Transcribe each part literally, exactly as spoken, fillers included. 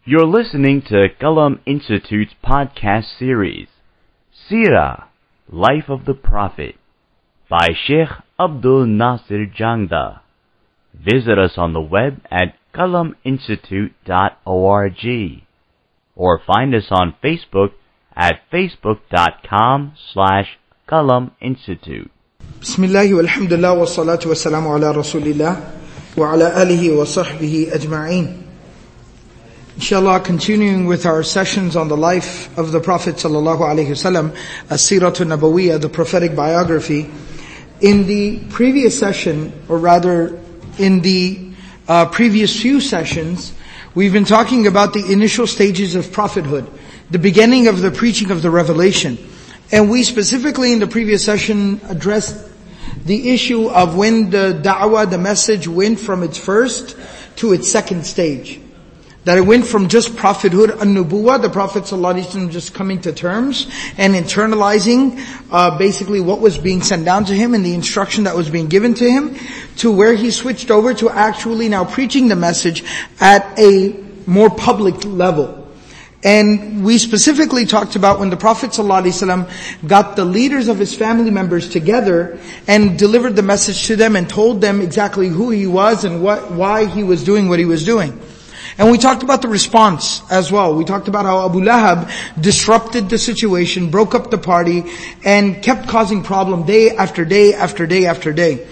You're listening to Qalam Institute's podcast series, Seerah, Life of the Prophet, by Sheikh Abdul Nasir Jangda. Visit us on the web at qalam institute dot org or find us on Facebook at facebook.com slash Qalam Institute. Bismillah walhamdulillah wa salatu wa salamu ala rasulillah wa ala alihi wa sahbihi ajma'een. Inshallah, continuing with our sessions on the life of the Prophet sallallahu alaihi wasallam, as-Siratul Nabawiyya, the prophetic biography. In the previous session, or rather in the uh, previous few sessions, we've been talking about the initial stages of prophethood, the beginning of the preaching of the revelation. And we specifically in the previous session addressed the issue of when the da'wah, the message, went from its first to its second stage. That it went from just prophethood, an-nubuwah, the Prophet ﷺ just coming to terms and internalizing uh, basically what was being sent down to him and the instruction that was being given to him, to where he switched over to actually now preaching the message at a more public level. And we specifically talked about when the Prophet ﷺ got the leaders of his family members together and delivered the message to them and told them exactly who he was and what, why he was doing what he was doing. And we talked about the response as well. We talked about how Abu Lahab disrupted the situation, broke up the party, and kept causing problem day after day after day after day.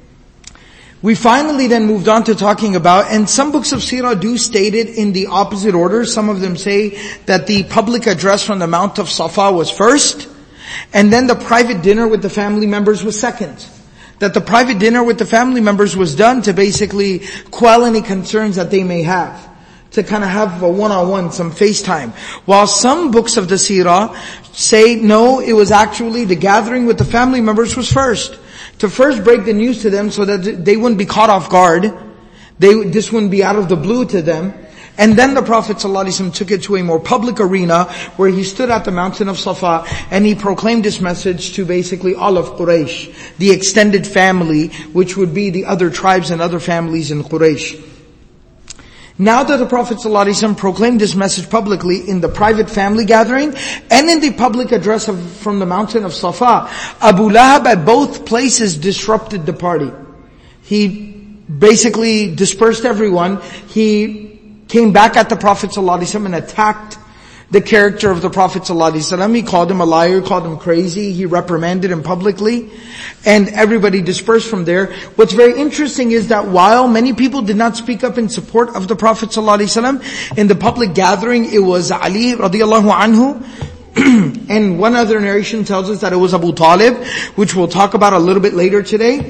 We finally then moved on to talking about, and some books of Seerah do state it in the opposite order. Some of them say that the public address from the Mount of Safa was first, and then the private dinner with the family members was second. That the private dinner with the family members was done to basically quell any concerns that they may have. To kind of have a one-on-one, some FaceTime. While some books of the Seerah say, no, it was actually the gathering with the family members was first. To first break the news to them so that they wouldn't be caught off guard. They, this wouldn't be out of the blue to them. And then the Prophet ﷺ took it to a more public arena where he stood at the mountain of Safa and he proclaimed this message to basically all of Quraysh, the extended family, which would be the other tribes and other families in Quraysh. Now that the Prophet ﷺ proclaimed this message publicly in the private family gathering and in the public address of, from the mountain of Safa, Abu Lahab at both places disrupted the party. He basically dispersed everyone. He came back at the Prophet ﷺ and attacked the character of the Prophet ﷺ. He called him a liar, called him crazy. He reprimanded him publicly. And everybody dispersed from there. What's very interesting is that while many people did not speak up in support of the Prophet ﷺ, in the public gathering it was Ali radiallahu anhu. And one other narration tells us that it was Abu Talib, which we'll talk about a little bit later today.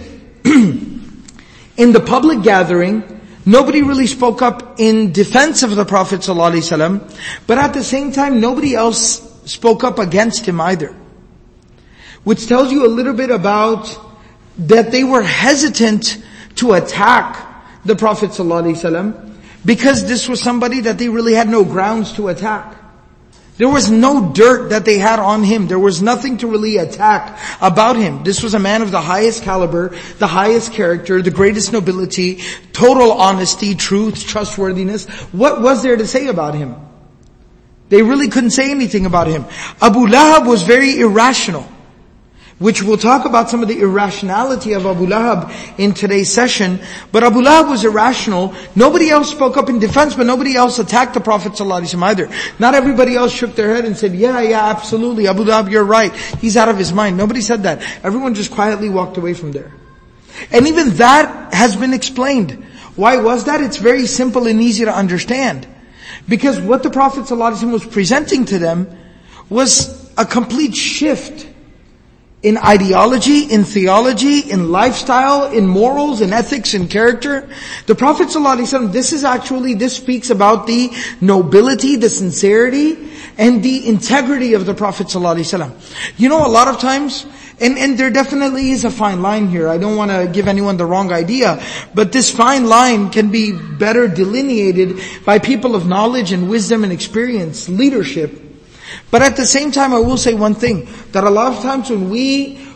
In the public gathering, nobody really spoke up in defense of the Prophet ﷺ, but at the same time, nobody else spoke up against him either. Which tells you a little bit about that they were hesitant to attack the Prophet ﷺ because this was somebody that they really had no grounds to attack. There was no dirt that they had on him. There was nothing to really attack about him. This was a man of the highest caliber, the highest character, the greatest nobility, total honesty, truth, trustworthiness. What was there to say about him? They really couldn't say anything about him. Abu Lahab was very irrational, which we'll talk about some of the irrationality of Abu Lahab in today's session. But Abu Lahab was irrational. Nobody else spoke up in defense, but nobody else attacked the Prophet ﷺ either. Not everybody else shook their head and said, yeah, yeah, absolutely, Abu Lahab, you're right. He's out of his mind. Nobody said that. Everyone just quietly walked away from there. And even that has been explained. Why was that? It's very simple and easy to understand. Because what the Prophet ﷺ was presenting to them was a complete shift in ideology, in theology, in lifestyle, in morals, in ethics, in character. The Prophet ﷺ, this is actually, this speaks about the nobility, the sincerity, and the integrity of the Prophet ﷺ. You know, a lot of times, and, and there definitely is a fine line here. I don't want to give anyone the wrong idea, but this fine line can be better delineated by people of knowledge and wisdom and experience, leadership. But at the same time, I will say one thing, that a lot of times when we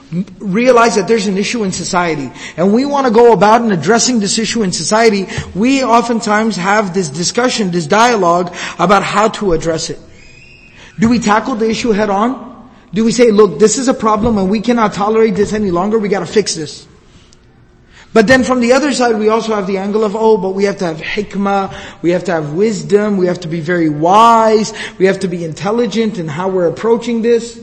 realize that there's an issue in society, and we want to go about and addressing this issue in society, we oftentimes have this discussion, this dialogue about how to address it. Do we tackle the issue head on? Do we say, look, this is a problem and we cannot tolerate this any longer, we gotta fix this? But then from the other side, we also have the angle of, oh, but we have to have hikmah, we have to have wisdom, we have to be very wise, we have to be intelligent in how we're approaching this.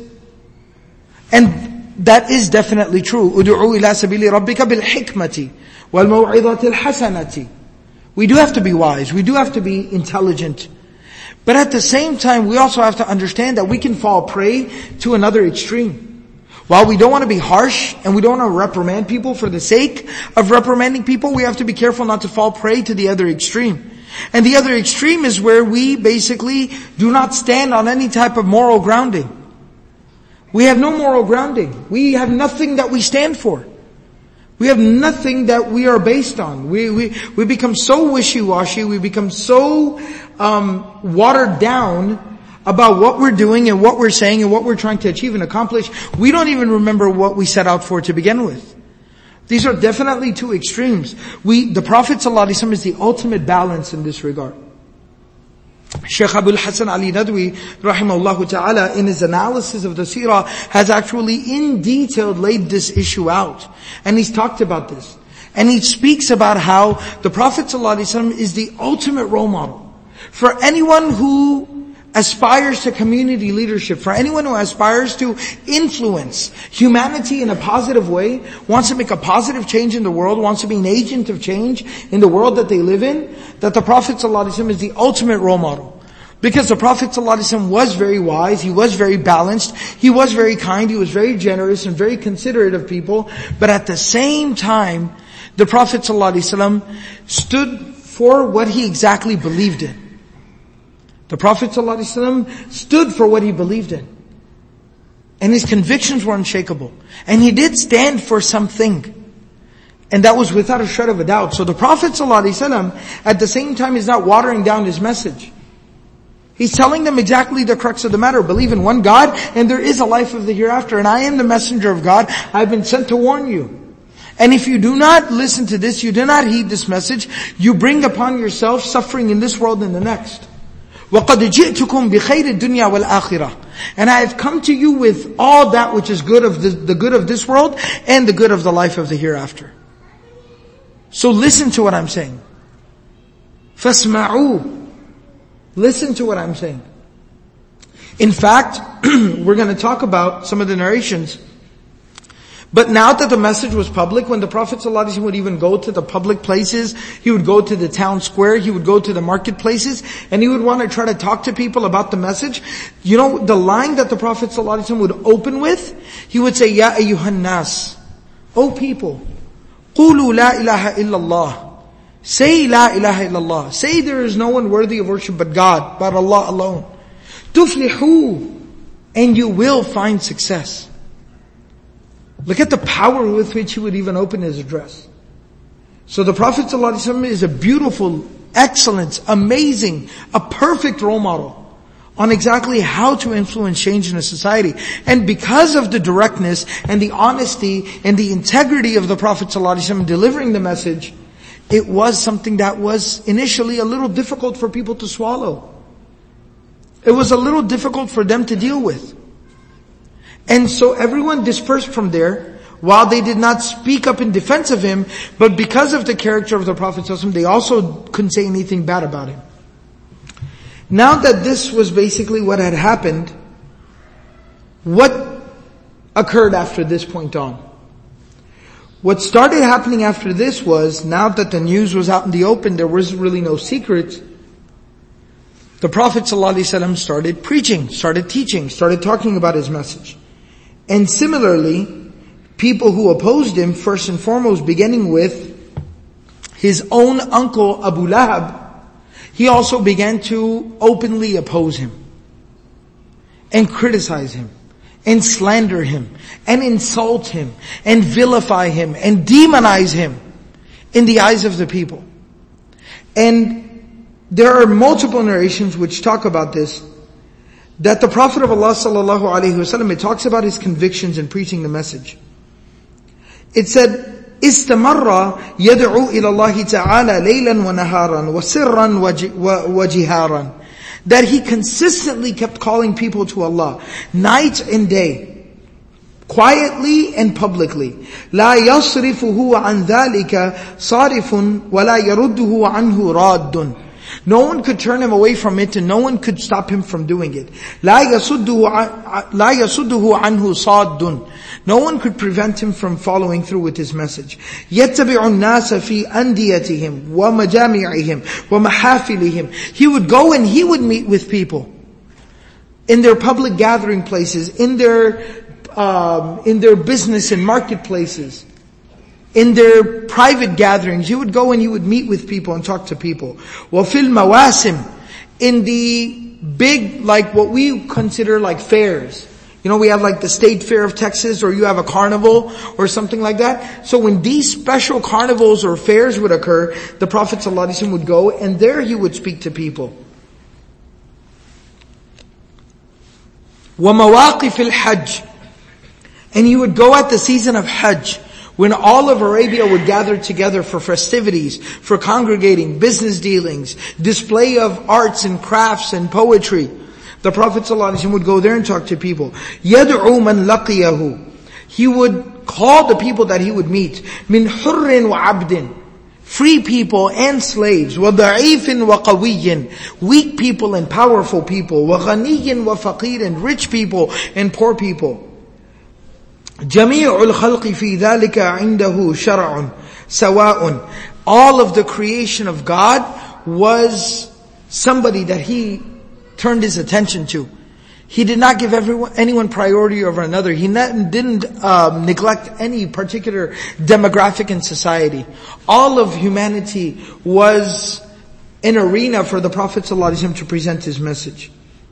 And that is definitely true. Udu'u ila sabili rabbika bil hikmati wal maw'idhati al hasanati. We do have to be wise, we do have to be intelligent. But at the same time, we also have to understand that we can fall prey to another extreme. While we don't want to be harsh and we don't want to reprimand people for the sake of reprimanding people, we have to be careful not to fall prey to the other extreme. And the other extreme is where we basically do not stand on any type of moral grounding. We have no moral grounding. We have nothing that we stand for. We have nothing that we are based on. We we we become so wishy-washy. We become so um, watered down about what we're doing and what we're saying and what we're trying to achieve and accomplish. We don't even remember what we set out for to begin with. These are definitely two extremes. We, the Prophet ﷺ is the ultimate balance in this regard. Shaykh Abul Hasan Ali Nadwi, rahimahullah ta'ala, in his analysis of the seerah, has actually in detail laid this issue out. And he's talked about this. And he speaks about how the Prophet ﷺ is the ultimate role model. For anyone who aspires to community leadership, for anyone who aspires to influence humanity in a positive way, wants to make a positive change in the world, wants to be an agent of change in the world that they live in, that the Prophet ﷺ is the ultimate role model. Because the Prophet ﷺ was very wise, he was very balanced, he was very kind, he was very generous and very considerate of people, but at the same time, the Prophet ﷺ stood for what he exactly believed in. The Prophet ﷺ stood for what he believed in. And his convictions were unshakable. And he did stand for something. And that was without a shred of a doubt. So the Prophet ﷺ, at the same time, is not watering down his message. He's telling them exactly the crux of the matter. Believe in one God, and there is a life of the hereafter. And I am the messenger of God. I've been sent to warn you. And if you do not listen to this, you do not heed this message, you bring upon yourself suffering in this world and the next. وَقَدْ جِئْتُكُمْ بِخَيْرِ الدُّنْيَا وَالْآخِرَةِ. And I have come to you with all that which is good of the, the good of this world and the good of the life of the hereafter. So listen to what I'm saying. فَاسْمَعُوا. Listen to what I'm saying. In fact, we're going to talk about some of the narrations. But now that the message was public, when the Prophet ﷺ would even go to the public places, he would go to the town square, he would go to the marketplaces, and he would want to try to talk to people about the message. You know, the line that the Prophet ﷺ would open with, he would say, Ya ayyuhan nas, O people, qulu la ilaha illallah. Say la ilaha illallah. Say there is no one worthy of worship but God, but Allah alone. Tuflihu, and you will find success. Look at the power with which he would even open his address. So the Prophet ﷺ is a beautiful, excellent, amazing, a perfect role model on exactly how to influence change in a society. And because of the directness and the honesty and the integrity of the Prophet ﷺ delivering the message, it was something that was initially a little difficult for people to swallow. It was a little difficult for them to deal with. And so everyone dispersed from there, while they did not speak up in defense of him, but because of the character of the Prophet ﷺ, they also couldn't say anything bad about him. Now that this was basically what had happened, what occurred after this point on? What started happening after this was, now that the news was out in the open, there was really no secret. The Prophet ﷺ started preaching, started teaching, started talking about his message. And similarly, people who opposed him, first and foremost, beginning with his own uncle Abu Lahab, he also began to openly oppose him, and criticize him, and slander him, and insult him, and vilify him, and demonize him in the eyes of the people. And there are multiple narrations which talk about this, that the Prophet of Allah sallallahu alaihi wasallam, it talks about his convictions in preaching the message. It said, استمر يدعو إلى الله تعالى ليلا ونهارا وسرا وجهارا. That he consistently kept calling people to Allah, night and day, quietly and publicly. لا يصرفه عن ذلك صارف ولا يرده عنه راد. No one could turn him away from it, and no one could stop him from doing it. لا يصده لا يصده عنه صاد. No one could prevent him from following through with his message. يتبع الناس في أنديتهم ومجامعهم ومحافلهم. He would go and he would meet with people in their public gathering places, in their um, in their business and marketplaces, in their private gatherings. He would go and he would meet with people and talk to people. وفي المواسم, in the big, like what we consider like fairs. You know, we have like the State Fair of Texas, or you have a carnival or something like that. So when these special carnivals or fairs would occur, the Prophet ﷺ would go, and there he would speak to people. وَمَوَاقِفِ الْحَجِّ, and he would go at the season of Hajj, when all of Arabia would gather together for festivities, for congregating, business dealings, display of arts and crafts and poetry. The Prophet ﷺ would go there and talk to people. يَدْعُو مَنْ لَقِيَهُ, he would call the people that he would meet. مِنْ حُرٍّ وَعَبْدٍ, free people and slaves. وَضَعِيفٍ وَقَوِيٍّ, weak people and powerful people. وَغَنِيٍّ وَفَقِيرٍ, rich people and poor people. جَمِيعُ الْخَلْقِ فِي ذَلِكَ عِنْدَهُ شَرْعٌ سَوَاءٌ, all of the creation of God was somebody that he turned his attention to. He did not give everyone, anyone priority over another. He not, didn't um, neglect any particular demographic in society. All of humanity was an arena for the Prophet ﷺ to present his message.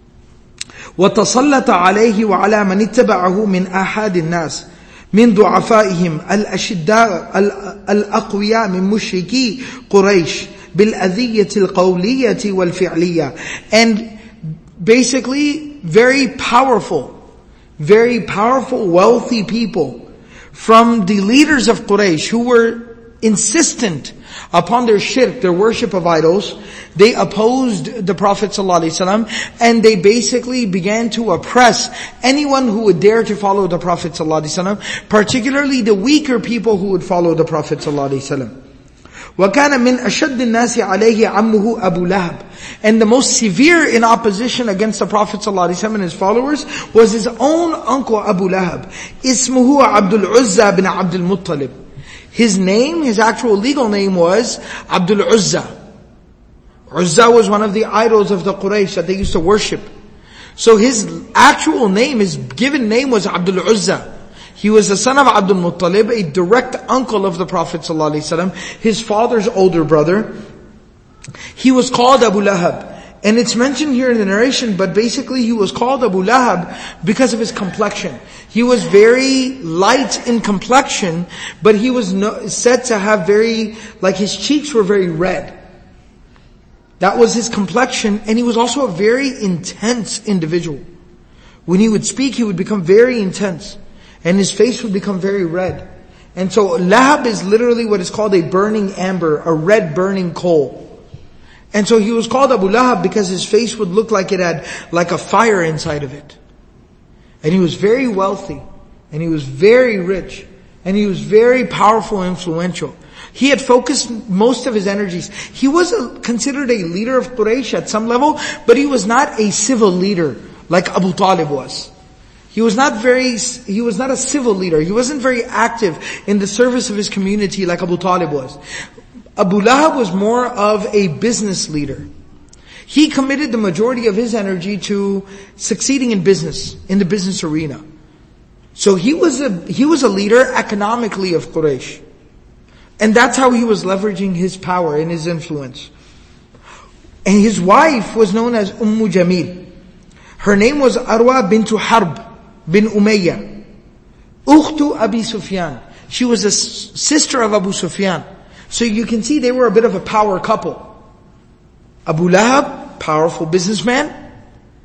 وَتَصَلَّتَ عَلَيْهِ وَعَلَى مَنِ اتَّبَعَهُ مِنْ أَحَادِ النَّاسِ مِنْ ضُعَفَائِهِمْ الْأَشِدَّاءِ الْأَقْوِيَاءِ مِنْ مُشْرِكِي قُرَيْشِ بِالْأَذِيَّةِ الْقَوْلِيَّةِ وَالْفِعْلِيَّةِ. And basically, very powerful, very powerful, wealthy people from the leaders of Quraysh who were insistent upon their shirk, their worship of idols. They opposed the Prophet ﷺ, and they basically began to oppress anyone who would dare to follow the Prophet ﷺ, particularly the weaker people who would follow the Prophet ﷺ. وَكَانَ مِنْ أَشَدِّ النَّاسِ عَلَيْهِ عَمُّهُ أَبُو لَهَبٍ. And the most severe in opposition against the Prophet ﷺ and his followers was his own uncle Abu Lahab. اسمه عبد العزى بن عبد المطلب. His name, his actual legal name was Abdul Uzza. Uzza was one of the idols of the Quraysh that they used to worship. So his actual name, his given name was Abdul Uzza. He was the son of Abdul Muttalib, a direct uncle of the Prophet ﷺ, his father's older brother. He was called Abu Lahab. And it's mentioned here in the narration, but basically he was called Abu Lahab because of his complexion. He was very light in complexion, but he was no, said to have very, like his cheeks were very red. That was his complexion, and he was also a very intense individual. When he would speak, he would become very intense, and his face would become very red. And so Lahab is literally what is called a burning amber, a red burning coal. And so he was called Abu Lahab because his face would look like it had like a fire inside of it. And he was very wealthy, and he was very rich, and he was very powerful and influential. He had focused most of his energies. He was a, considered a leader of Quraysh at some level, but he was not a civil leader like Abu Talib was. He was not very, he was not a civil leader. He wasn't very active in the service of his community like Abu Talib was. Abu Lahab was more of a business leader. He committed the majority of his energy to succeeding in business, in the business arena. So he was a, he was a leader economically of Quraysh. And that's how he was leveraging his power and his influence. And his wife was known as Umm Jamil. Her name was Arwa bint Harb bin Umayyah, Ukhtu Abi Sufyan. She was a sister of Abu Sufyan. So you can see they were a bit of a power couple. Abu Lahab, powerful businessman,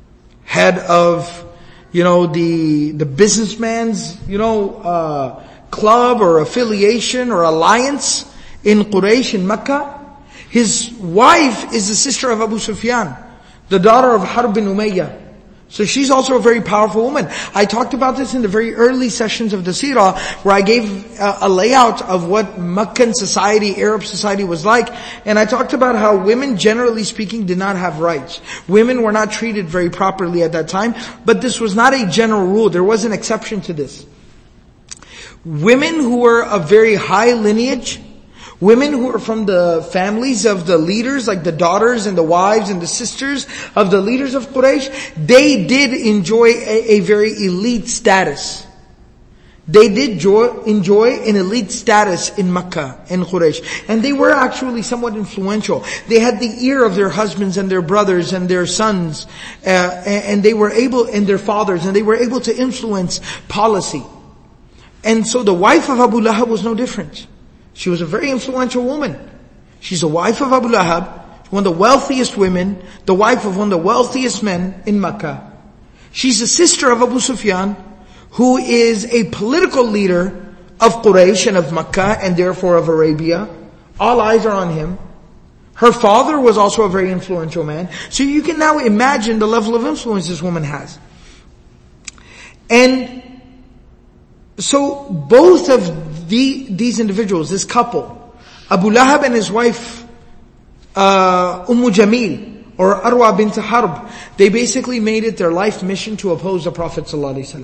head of, you know, the the businessman's, you know, uh, club or affiliation or alliance in Quraysh, in Mecca. His wife is the sister of Abu Sufyan, the daughter of Harb bin Umayyah. So she's also a very powerful woman. I talked about this in the very early sessions of the Seerah, where I gave a, a layout of what Meccan society, Arab society was like. And I talked about how women, generally speaking, did not have rights. Women were not treated very properly at that time. But this was not a general rule. There was an exception to this. Women who were of very high lineage, women who were from the families of the leaders, like the daughters and the wives and the sisters of the leaders of Quraysh, they did enjoy a, a very elite status. They did joy, enjoy an elite status in Mecca, in Quraysh. And they were actually somewhat influential. They had the ear of their husbands and their brothers and their sons, uh, and they were able, and their fathers, and they were able to influence policy. And so the wife of Abu Lahab was no different. She was a very influential woman. She's the wife of Abu Lahab, one of the wealthiest women, the wife of one of the wealthiest men in Mecca. She's the sister of Abu Sufyan, who is a political leader of Quraysh and of Mecca and therefore of Arabia. All eyes are on him. Her father was also a very influential man. So you can now imagine the level of influence this woman has. And so both of the, these individuals, this couple, Abu Lahab and his wife, uh, Umm Jamil, or Arwa bint Harb, they basically made it their life mission to oppose the Prophet ﷺ.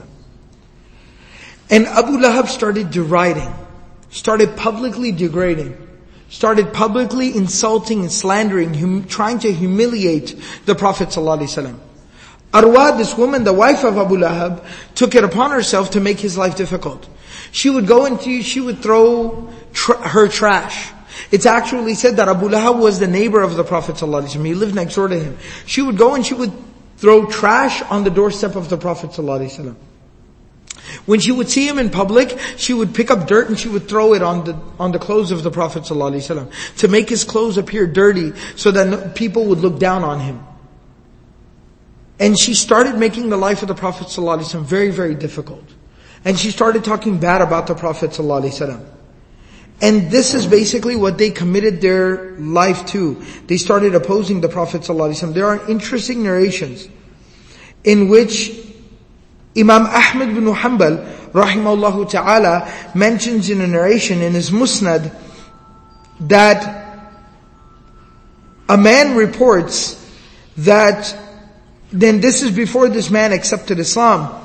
And Abu Lahab started deriding, started publicly degrading, started publicly insulting and slandering, hum, trying to humiliate the Prophet ﷺ. Arwa, this woman, the wife of Abu Lahab, took it upon herself to make his life difficult. She would go into, she would throw tr- her trash. It's actually said that Abu Lahab was the neighbor of the Prophet ﷺ. He lived next door to him. She would go and she would throw trash on the doorstep of the Prophet ﷺ. When she would see him in public, she would pick up dirt and she would throw it on the on the clothes of the Prophet ﷺ to make his clothes appear dirty so that people would look down on him. And she started making the life of the Prophet ﷺ very, very difficult. And she started talking bad about the Prophet ﷺ. And this is basically what they committed their life to. They started opposing the Prophet ﷺ. There are interesting narrations in which Imam Ahmad bin Hanbal, rahimahullah ta'ala, mentions in a narration in his Musnad that a man reports that, then this is before this man accepted Islam,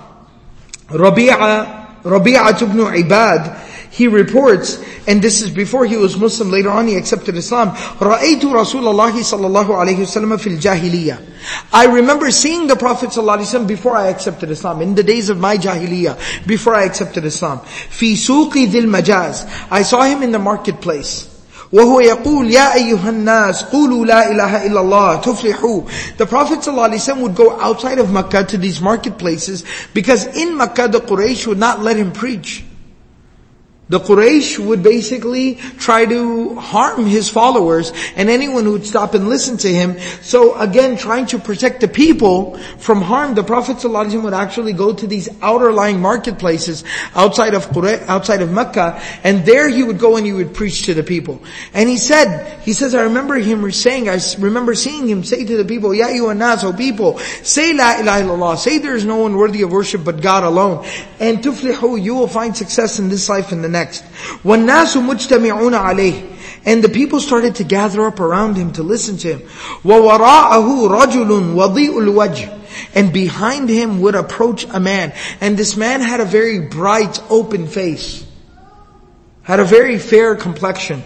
Rabi'a, Rabi'a ibn Ibad, he reports, and this is before he was Muslim, later on he accepted Islam, رَأَيْتُ رَسُولَ اللَّهِ صَلَّى اللَّهُ عَلَيْهِ وسلم فِي الْجَاهِلِيَّةِ. I remember seeing the Prophet ﷺ before I accepted Islam, in the days of my Jahiliyyah, before I accepted Islam. فِي سُوقِ ذِي الْمَجَازِ. I saw him in the marketplace. وَهُوَ يَقُولُ يَا أَيُّهَا النَّاسِ قُولُوا لَا إِلَهَ إِلَّا اللَّهِ تُفْلِحُوا. The Prophet ﷺ would go outside of Makkah to these marketplaces, because in Makkah the Quraysh would not let him preach. The Quraysh would basically try to harm his followers and anyone who would stop and listen to him. So again, trying to protect the people from harm, the Prophet ﷺ would actually go to these outer lying marketplaces outside of Quraysh, outside of Mecca, and there he would go and he would preach to the people. And he said, he says, I remember him saying, I remember seeing him say to the people, Ya ayyuhan nas, O people, say la ilaha illallah, say there is no one worthy of worship but God alone. And tuflihu, you will find success in this life and the next. وَالنَّاسُ مُجْتَمِعُونَ عَلَيْهِ. And the people started to gather up around him to listen to him. وَوَرَاءَهُ رَجُلٌ وَضِيءُ الْوَجْهِ. And behind him would approach a man. And this man had a very bright, open face. Had a very fair complexion.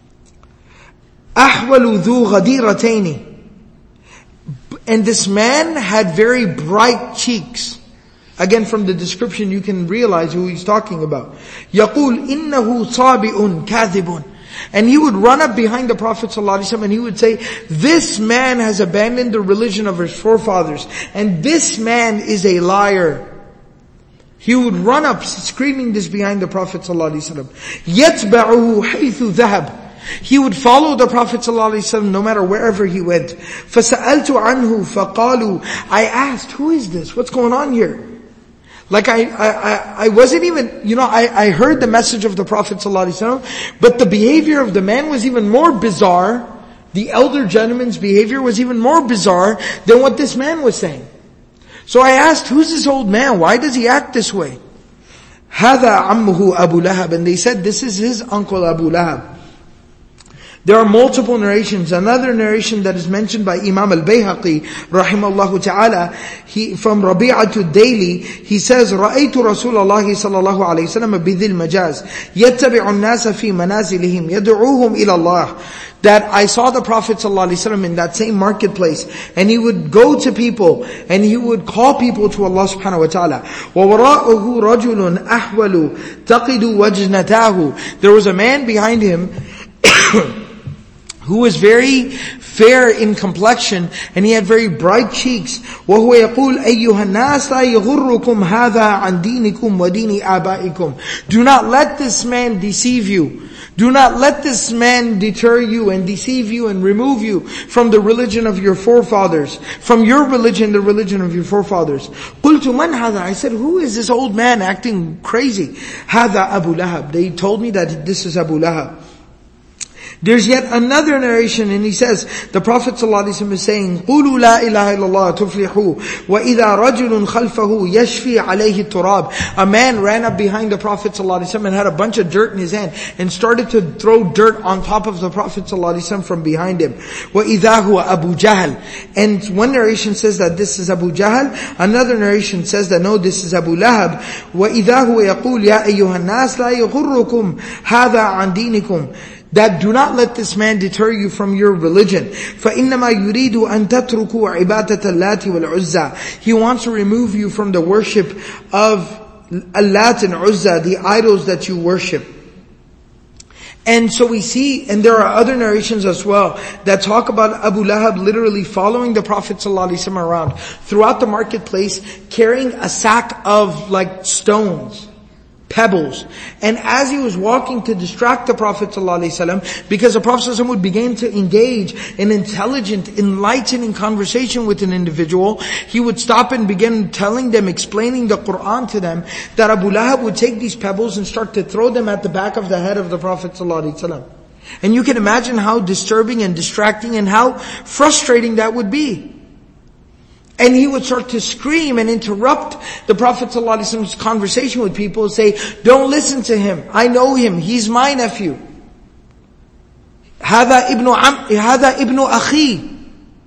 أَحْوَلُ ذُو غَدِيرَتَيْنِ. And this man had very bright cheeks. Again, from the description you can realize who he's talking about. يَقُولُ إِنَّهُ صَابِئٌ كَاذِبٌ. And he would run up behind the Prophet ﷺ and he would say, this man has abandoned the religion of his forefathers. And this man is a liar. He would run up screaming this behind the Prophet ﷺ. يَتْبَعُهُ حَيْثُ ذَهَبْ. He would follow the Prophet ﷺ no matter wherever he went. فَسَأَلْتُ عَنْهُ فَقَالُوا. I asked, who is this? What's going on here? Like I, I, I wasn't even, you know, I, I heard the message of the Prophet ﷺ, but the behavior of the man was even more bizarre. The elder gentleman's behavior was even more bizarre than what this man was saying. So I asked, who's this old man? Why does he act this way? هَذَا عَمُّهُ أَبُو لَهَبٍ. And they said, this is his uncle Abu Lahab. There are multiple narrations. Another narration that is mentioned by Imam al-Bayhaqi, rahimahullah ta'ala, he, from Rabi'atu Daily, he says, رَأَيْتُ رَسُولَ اللَّهِ صَلَّى اللَّهُ عَلَيْهِ وسلم بِذِي الْمَجَازِ يَتَّبِعُ النَّاسَ فِي مَنَازِلِهِمْ يَدْعُوهُم إِلَى اللَّهِ. That I saw the Prophet ﷺ in that same marketplace, and he would go to people, and he would call people to Allah subhanahu wa ta'ala. وَوَرَاءُهُ رَجُلٌ أَحْوَلُ تَقِدُ وَجْنَتَاهُ. There was a man behind him who was very fair in complexion, and he had very bright cheeks. وَهُوَ يَقُولُ أَيُّهَا النَّاسَ لَا يَغُرُّكُمْ هَذَا عَنْ دِينِكُمْ وَدِينِ آبَائِكُمْ. Do not let this man deceive you. Do not let this man deter you and deceive you and remove you from the religion of your forefathers, from your religion, the religion of your forefathers. قُلْتُ مَنْ هَذَا. I said, who is this old man acting crazy? هَذَا أَبُو لَهَبٍ. They told me that this is Abu Lahab. There's yet another narration, and he says, the Prophet ﷺ is saying, قُولُوا لَا إِلَهَ إِلَّا اللَّهُ تُفْلِحُوا وَإِذَا رَجُلٌ خَلْفَهُ يَشْفِي عَلَيْهِ التُّرَابِ. A man ran up behind the Prophet ﷺ and had a bunch of dirt in his hand, and started to throw dirt on top of the Prophet ﷺ from behind him. وَإِذَا هُوَ أَبُو جَهَلٍ. And one narration says that this is Abu Jahl. Another narration says that no, this is Abu Lahab. وَإِذَا هُوَ يَقُولُ يَا أَيُّهَا النَّاسِ لَا يَغُرُّكُمْ هَذَا عَنْ دِينِكُمْ. That do not let this man deter you from your religion. فَإِنَّمَا يُرِيدُ أَن تَتْرُكُوا عِبَادَةَ اللَّاتِ وَالْعُزَّى. He wants to remove you from the worship of Allat and Uzza, the idols that you worship. And so we see, and there are other narrations as well, that talk about Abu Lahab literally following the Prophet ﷺ around throughout the marketplace, carrying a sack of like stones, pebbles. And as he was walking to distract the Prophet ﷺ, because the Prophet ﷺ would begin to engage in intelligent, enlightening conversation with an individual, he would stop and begin telling them, explaining the Qur'an to them, that Abu Lahab would take these pebbles and start to throw them at the back of the head of the Prophet ﷺ. And you can imagine how disturbing and distracting and how frustrating that would be. And he would start to scream and interrupt the Prophet ﷺ's conversation with people and say, don't listen to him. I know him. He's my nephew. هذا ابن عم هذا ابن أخي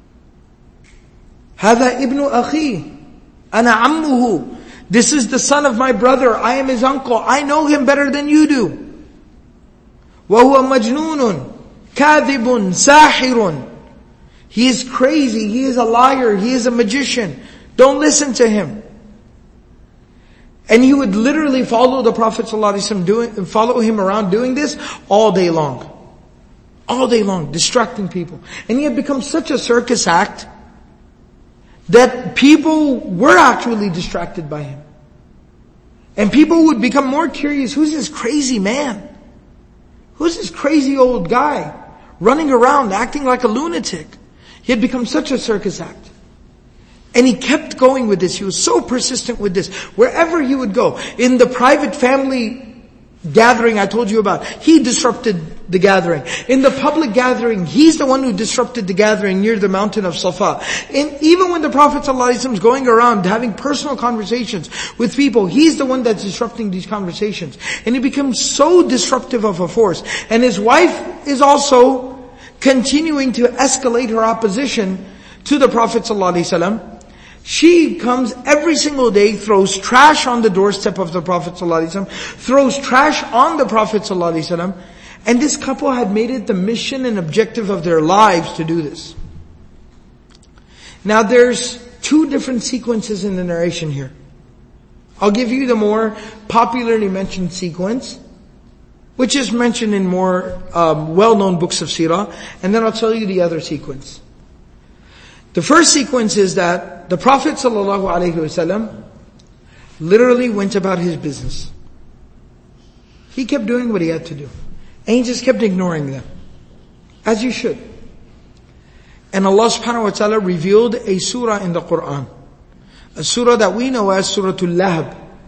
هذا ابن أخي أنا عمه. This is the son of my brother. I am his uncle. I know him better than you do. وهو مجنون كاذب ساحر. He is crazy, he is a liar, he is a magician. Don't listen to him. And he would literally follow the Prophet ﷺ doing, follow him around doing this all day long. All day long, distracting people. And he had become such a circus act that people were actually distracted by him. And people would become more curious, who's this crazy man? Who's this crazy old guy running around acting like a lunatic? He had become such a circus act. And he kept going with this. He was so persistent with this. Wherever he would go, in the private family gathering I told you about, he disrupted the gathering. In the public gathering, he's the one who disrupted the gathering near the mountain of Safa. And even when the Prophet ﷺ is going around having personal conversations with people, he's the one that's disrupting these conversations. And he becomes so disruptive of a force. And his wife is also continuing to escalate her opposition to the Prophet ﷺ. She comes every single day, throws trash on the doorstep of the Prophet ﷺ, throws trash on the Prophet ﷺ, and this couple had made it the mission and objective of their lives to do this. Now there's two different sequences in the narration here. I'll give you the more popularly mentioned sequence, which is mentioned in more um, well-known books of Sirah, and then I'll tell you the other sequence. The first sequence is that the Prophet ﷺ literally went about his business. He kept doing what he had to do. And he just kept ignoring them. As you should. And Allah subhanahu wa ta'ala revealed a surah in the Qur'an. A surah that we know as Surah Al-Lahab.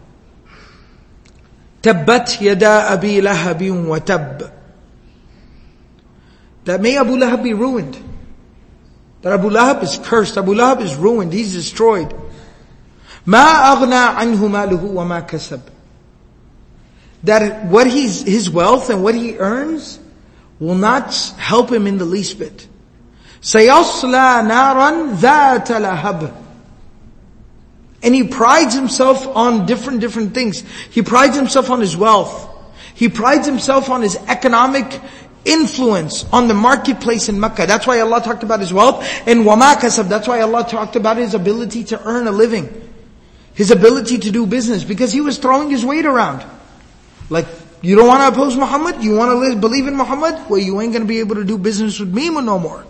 تَبَّتْ يَدَا أَبِي لَهَبٍ وَتَبٍّ. That may Abu Lahab be ruined. That Abu Lahab is cursed. Abu Lahab is ruined. He's destroyed. مَا أَغْنَى عَنْهُ مَالُهُ وَمَا كَسَبْ. That what he's, his wealth and what he earns will not help him in the least bit. سَيَصْلَى نَارًا ذَاتَ لَهَبٍ. And he prides himself on different, different things. He prides himself on his wealth. He prides himself on his economic influence on the marketplace in Mecca. That's why Allah talked about his wealth. And وَمَا كَسَبْ. That's why Allah talked about his ability to earn a living. His ability to do business. Because he was throwing his weight around. Like, you don't want to oppose Muhammad? You want to live, believe in Muhammad? Well, you ain't going to be able to do business with me no more.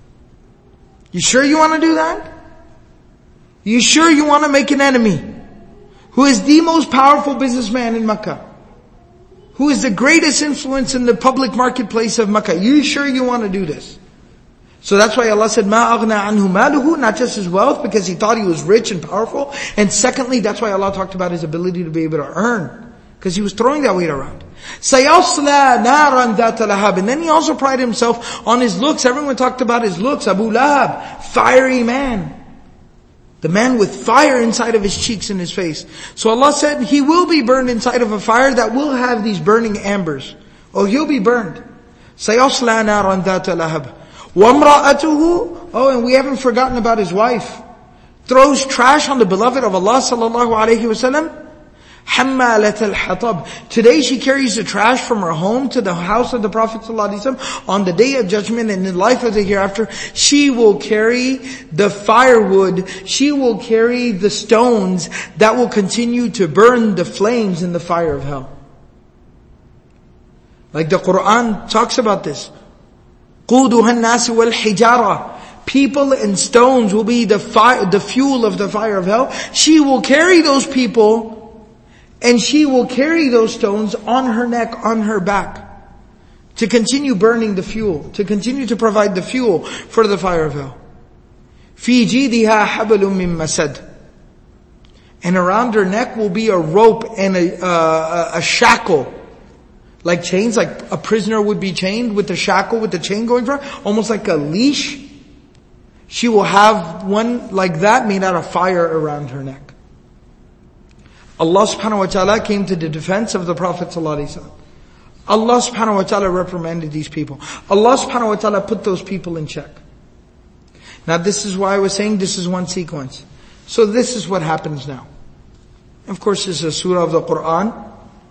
You sure you want to do that? You sure you want to make an enemy? Who is the most powerful businessman in Mecca? Who is the greatest influence in the public marketplace of Mecca? You sure you want to do this? So that's why Allah said, مَا أَغْنَى عَنْهُ مَالُهُ. Not just his wealth, because he thought he was rich and powerful. And secondly, that's why Allah talked about his ability to be able to earn. Because he was throwing that weight around. سَيَصْلَى نَارًا ذَاتَ لَهَبٍ. And then he also prided himself on his looks. Everyone talked about his looks. Abu Lahab, fiery man. The man with fire inside of his cheeks and his face. So Allah said, he will be burned inside of a fire that will have these burning ambers. Oh, he'll be burned. سَيَصْلَى نَارًا ذَاتَ لَهَبٍ. وَامْرَأَتُهُ. Oh, and we haven't forgotten about his wife. Throws trash on the beloved of Allah sallallahu alayhi wa sallam. حَمَّالَةَ الْحَطَبِ. Today she carries the trash from her home to the house of the Prophet ﷺ. On the day of judgment and in life of the hereafter, she will carry the firewood, she will carry the stones that will continue to burn the flames in the fire of hell. Like the Quran talks about this. قُودُهَا النَّاسِ وَالْحِجَارَةِ. People and stones will be the fire, the fuel of the fire of hell. She will carry those people, and she will carry those stones on her neck, on her back, to continue burning the fuel, to continue to provide the fuel for the fire of hell. فِي جِيدِهَا حَبَلٌ مِّن مَّسَدٍ. And around her neck will be a rope and a, uh, a shackle. Like chains, like a prisoner would be chained with a shackle, with the chain going through, almost like a leash. She will have one like that made out of fire around her neck. Allah subhanahu wa ta'ala came to the defense of the Prophet sallallahu alaihi wasallam. Allah subhanahu wa ta'ala reprimanded these people. Allah subhanahu wa ta'ala put those people in check. Now this is why I was saying this is one sequence. So this is what happens now. Of course, this is a surah of the Quran.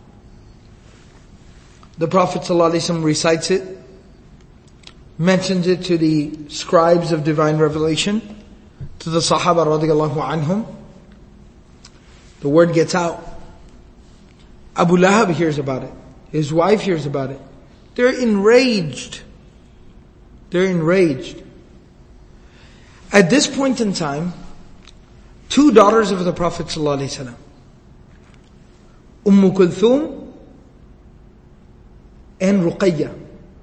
The Prophet sallallahu alaihi wasallam recites it, mentions it to the scribes of divine revelation, to the Sahaba radiallahu anhum. The word gets out. Abu Lahab hears about it. His wife hears about it. They're enraged. They're enraged. At this point in time, two daughters of the Prophet ﷺ, Umm Kulthum and Ruqayya,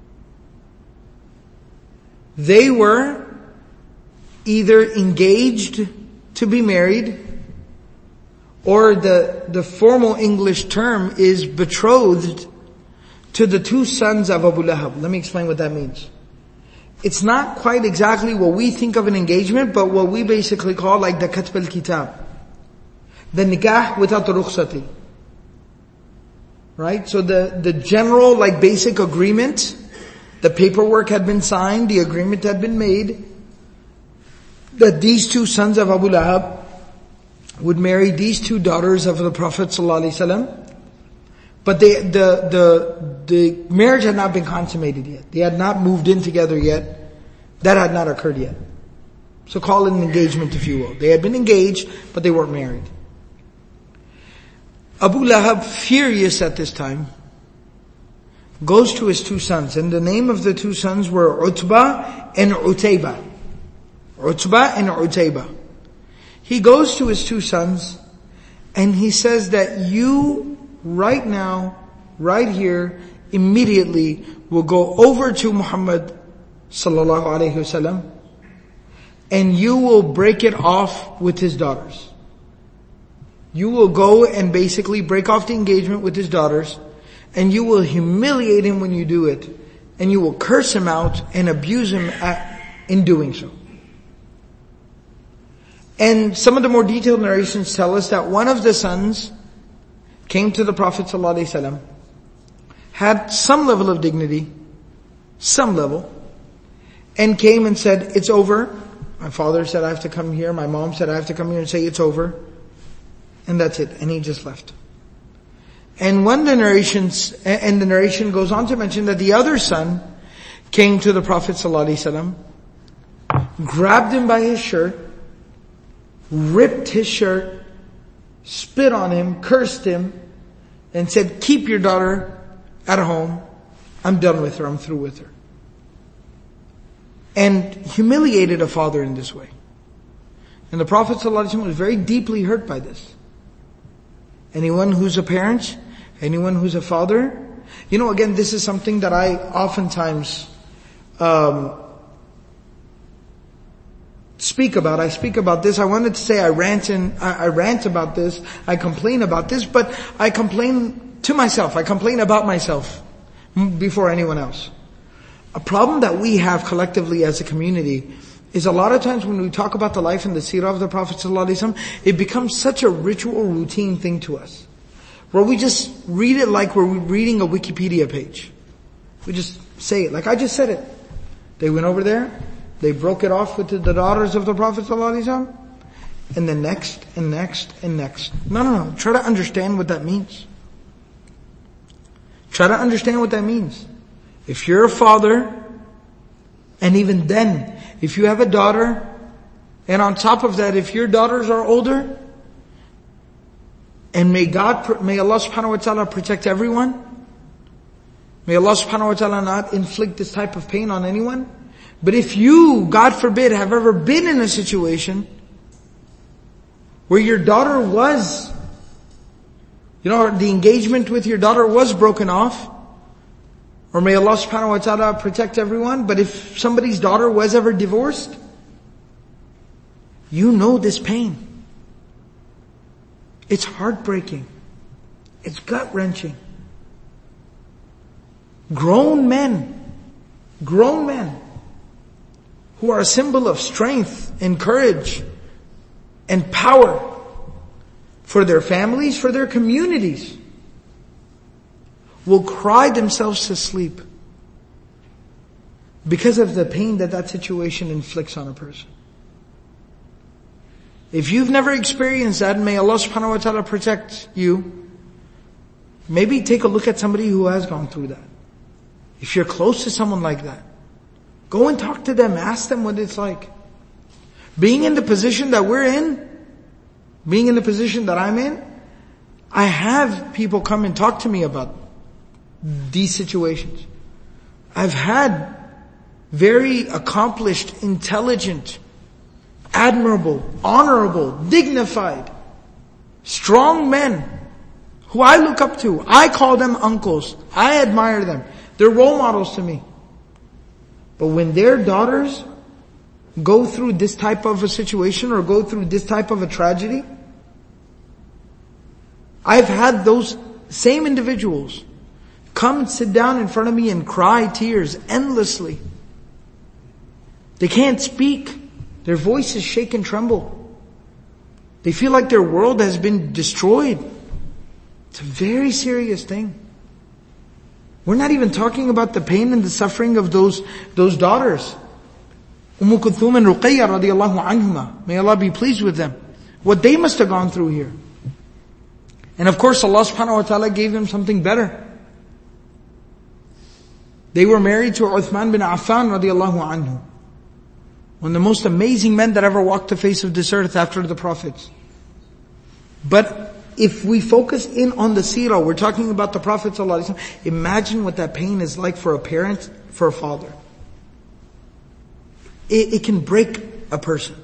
they were either engaged to be married, or the, the formal English term is betrothed to the two sons of Abu Lahab. Let me explain what that means. It's not quite exactly what we think of an engagement, but what we basically call like the Katb al-Kitab. The nikah without the rukhsati. Right? So the, the general like basic agreement, the paperwork had been signed, the agreement had been made, that these two sons of Abu Lahab would marry these two daughters of the Prophet ﷺ. But they, the, the, the marriage had not been consummated yet. They had not moved in together yet. That had not occurred yet. So call it an engagement if you will. They had been engaged, but they weren't married. Abu Lahab, furious at this time, goes to his two sons. And the name of the two sons were Utbah and Utayba. Utbah and Utayba. He goes to his two sons and he says that you right now, right here, immediately will go over to Muhammad sallallahu alaihi wasallam and you will break it off with his daughters. you will go and basically break off the engagement with his daughters, and you will humiliate him when you do it, and you will curse him out and abuse him at, in doing so. And some of the more detailed narrations tell us that one of the sons came to the Prophet ﷺ, had some level of dignity, some level, and came and said, it's over. My father said I have to come here, my mom said I have to come here and say it's over. And that's it. And he just left. And one of the narrations, and the narration goes on to mention that the other son came to the Prophet ﷺ, grabbed him by his shirt, ripped his shirt, spit on him, cursed him, and said, keep your daughter at home. I'm done with her. I'm through with her. And humiliated a father in this way. And the Prophet ﷺ was very deeply hurt by this. Anyone who's a parent, anyone who's a father, you know, again, this is something that I oftentimes um, speak about. I speak about this. I wanted to say I rant and I, I rant about this. I complain about this, but I complain to myself. I complain about myself before anyone else. A problem that we have collectively as a community is a lot of times when we talk about the life and the seerah of the Prophet ﷺ, it becomes such a ritual, routine thing to us. Where we just read it like we're reading a Wikipedia page. We just say it, like I just said it. They went over there, they broke it off with the, the daughters of the Prophet ﷺ, and then next, and next, and next. No, no, no. Try to understand what that means. Try to understand what that means. If you're a father, and even then, if you have a daughter, and on top of that, if your daughters are older, and may God, may Allah subhanahu wa ta'ala protect everyone, may Allah subhanahu wa ta'ala not inflict this type of pain on anyone, but if you, God forbid, have ever been in a situation where your daughter was, you know, the engagement with your daughter was broken off, or may Allah subhanahu wa ta'ala protect everyone, but if somebody's daughter was ever divorced, you know this pain. It's heartbreaking. It's gut-wrenching. Grown men, grown men, who are a symbol of strength and courage and power for their families, for their communities, will cry themselves to sleep because of the pain that that situation inflicts on a person. If you've never experienced that, may Allah subhanahu wa ta'ala protect you. Maybe take a look at somebody who has gone through that. If you're close to someone like that, go and talk to them, ask them what it's like. Being in the position that we're in, being in the position that I'm in, I have people come and talk to me about these situations. I've had very accomplished, intelligent, admirable, honorable, dignified, strong men who I look up to. I call them uncles. I admire them. They're role models to me. But when their daughters go through this type of a situation or go through this type of a tragedy, I've had those same individuals come and sit down in front of me and cry tears endlessly. They can't speak. Their voices shake and tremble. They feel like their world has been destroyed. It's a very serious thing. We're not even talking about the pain and the suffering of those, those daughters. Umm Kulthum and Ruqayya radiallahu anhuma. May Allah be pleased with them. What they must have gone through here. And of course Allah subhanahu wa ta'ala gave them something better. They were married to Uthman bin Affan radiallahu anhu. One of the most amazing men that ever walked the face of this earth after the prophets. But if we focus in on the seerah, we're talking about the Prophet ﷺ. Imagine what that pain is like for a parent, for a father. It, it can break a person.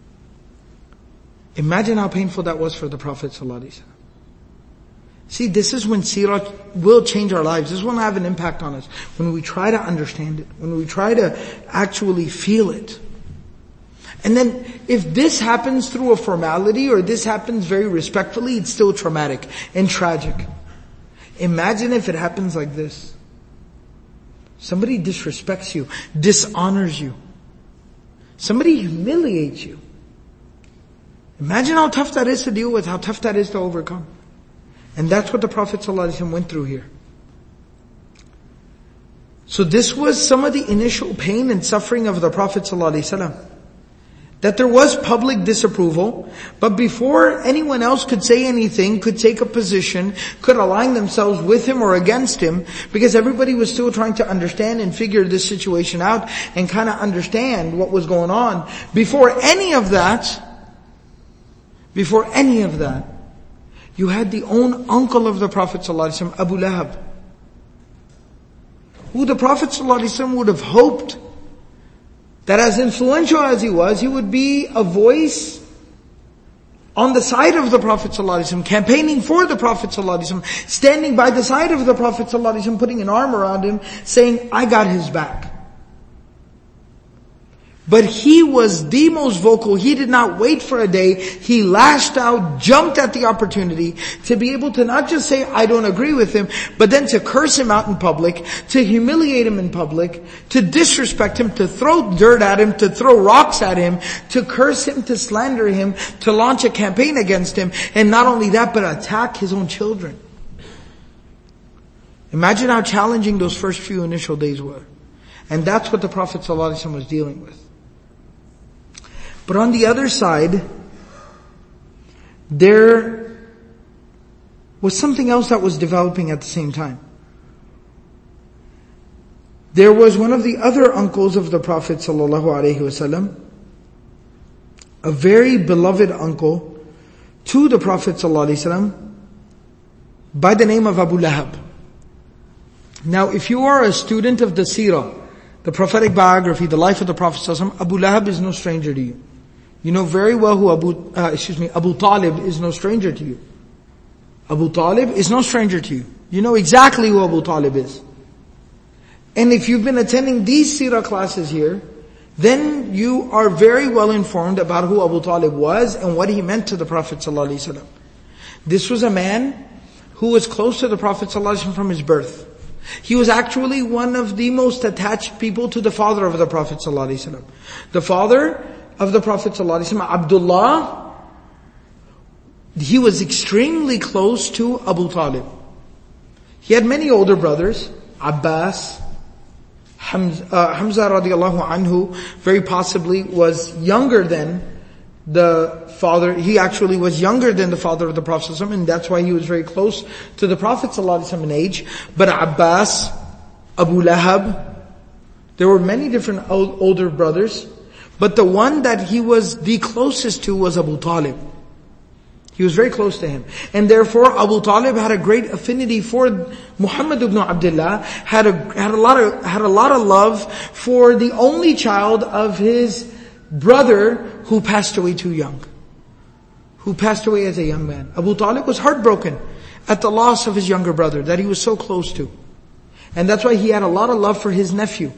Imagine how painful that was for the Prophet ﷺ. See, this is when seerah will change our lives. This will have an impact on us. When we try to understand it. When we try to actually feel it. And then if this happens through a formality or this happens very respectfully, it's still traumatic and tragic. Imagine if it happens like this. Somebody disrespects you, dishonors you. Somebody humiliates you. Imagine how tough that is to deal with, how tough that is to overcome. And that's what the Prophet ﷺ went through here. So this was some of the initial pain and suffering of the Prophet ﷺ. That there was public disapproval, but before anyone else could say anything, could take a position, could align themselves with him or against him, because everybody was still trying to understand and figure this situation out and kind of understand what was going on. Before any of that, before any of that, you had the own uncle of the Prophet ﷺ, Abu Lahab, who the Prophet ﷺ would have hoped that as influential as he was, he would be a voice on the side of the Prophet ﷺ, campaigning for the Prophet ﷺ, standing by the side of the Prophet ﷺ, putting an arm around him, saying, I got his back. But he was the most vocal. He did not wait for a day. He lashed out, jumped at the opportunity to be able to not just say, I don't agree with him, but then to curse him out in public, to humiliate him in public, to disrespect him, to throw dirt at him, to throw rocks at him, to curse him, to slander him, to launch a campaign against him, and not only that, but attack his own children. Imagine how challenging those first few initial days were. And that's what the Prophet ﷺ was dealing with. But on the other side, there was something else that was developing at the same time. There was one of the other uncles of the Prophet ﷺ, a very beloved uncle to the Prophet ﷺ, by the name of Abu Lahab. Now, if you are a student of the seerah, the prophetic biography, the life of the Prophet ﷺ, Abu Lahab is no stranger to you. You know very well who Abu, uh, excuse me, Abu Talib is no stranger to you. Abu Talib is no stranger to you. You know exactly who Abu Talib is. And if you've been attending these seerah classes here, then you are very well informed about who Abu Talib was and what he meant to the Prophet ﷺ. This was a man who was close to the Prophet ﷺ from his birth. He was actually one of the most attached people to the father of the Prophet ﷺ. The father of the Prophet ﷺ, Abdullah, he was extremely close to Abu Talib. He had many older brothers, Abbas, Hamza, uh, Hamza radiallahu anhu, very possibly was younger than the father. He actually was younger than the father of the Prophet ﷺ, and that's why he was very close to the Prophet ﷺ in age. But Abbas, Abu Lahab, there were many different old, older brothers, but the one that he was the closest to was Abu Talib. He was very close to him. And therefore Abu Talib had a great affinity for Muhammad ibn Abdullah, had a, had a lot of, had a lot of love for the only child of his brother who passed away too young. Who passed away as a young man. Abu Talib was heartbroken at the loss of his younger brother that he was so close to. And that's why he had a lot of love for his nephew.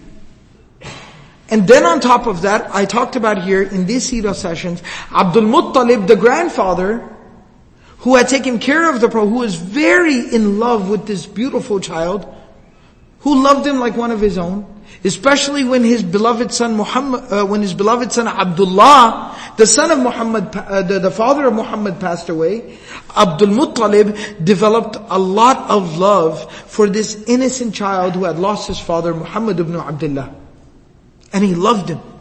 And then on top of that, I talked about here in these seerah sessions, Abdul Muttalib, the grandfather, who had taken care of the Prophet, who was very in love with this beautiful child, who loved him like one of his own, especially when his beloved son Muhammad, uh, when his beloved son Abdullah, the son of Muhammad, uh, the, the father of Muhammad passed away. Abdul Muttalib developed a lot of love for this innocent child who had lost his father, Muhammad ibn Abdullah. And he loved him.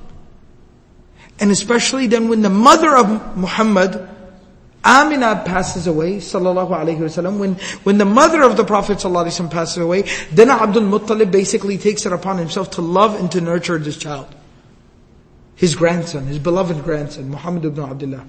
And especially then when the mother of Muhammad, Aminah, passes away, sallallahu alayhi wasallam, when, when the mother of the Prophet sallallahu alayhi wasallam passes away, then Abdul Muttalib basically takes it upon himself to love and to nurture this child. His grandson, his beloved grandson, Muhammad ibn Abdullah.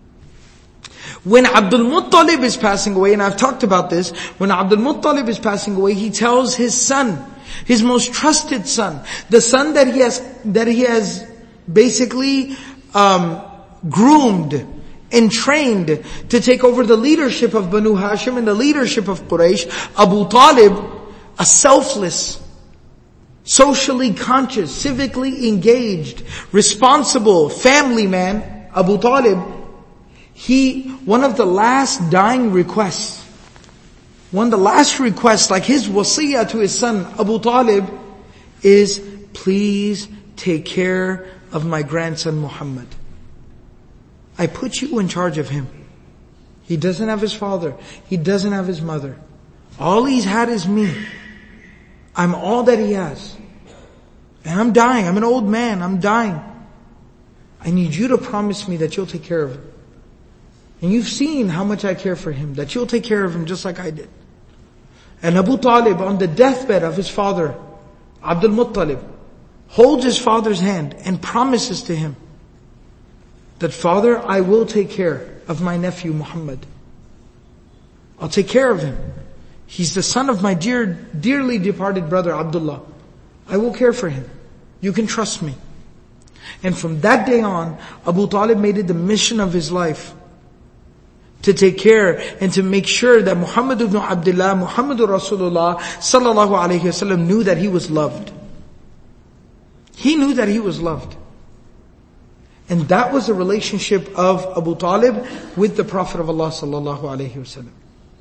When Abdul Muttalib is passing away, and I've talked about this, when Abdul Muttalib is passing away, he tells his son, his most trusted son, the son that he has, that he has basically um, groomed and trained to take over the leadership of Banu Hashim and the leadership of Quraysh, Abu Talib, a selfless, socially conscious, civically engaged, responsible, family man, Abu Talib, he, one of the last dying requests, one of the last requests, like his wasiyah to his son, Abu Talib, is, please take care of my grandson Muhammad. I put you in charge of him. He doesn't have his father. He doesn't have his mother. All he's had is me. I'm all that he has. And I'm dying. I'm an old man. I'm dying. I need you to promise me that you'll take care of him. And you've seen how much I care for him, that you'll take care of him just like I did. And Abu Talib, on the deathbed of his father, Abdul Muttalib, holds his father's hand and promises to him that, Father, I will take care of my nephew Muhammad. I'll take care of him. He's the son of my dear, dearly departed brother Abdullah. I will care for him. You can trust me. And from that day on, Abu Talib made it the mission of his life to take care and to make sure that Muhammad ibn Abdullah, Muhammadur Rasulullah sallallahu alayhi wasallam knew that he was loved. He knew that he was loved. And that was the relationship of Abu Talib with the Prophet of Allah sallallahu alayhi wasallam.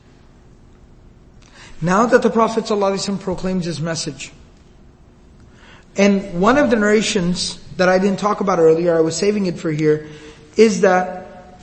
Now that the Prophet sallallahu alayhi wasallam proclaims his message, and one of the narrations that I didn't talk about earlier, I was saving it for here, is that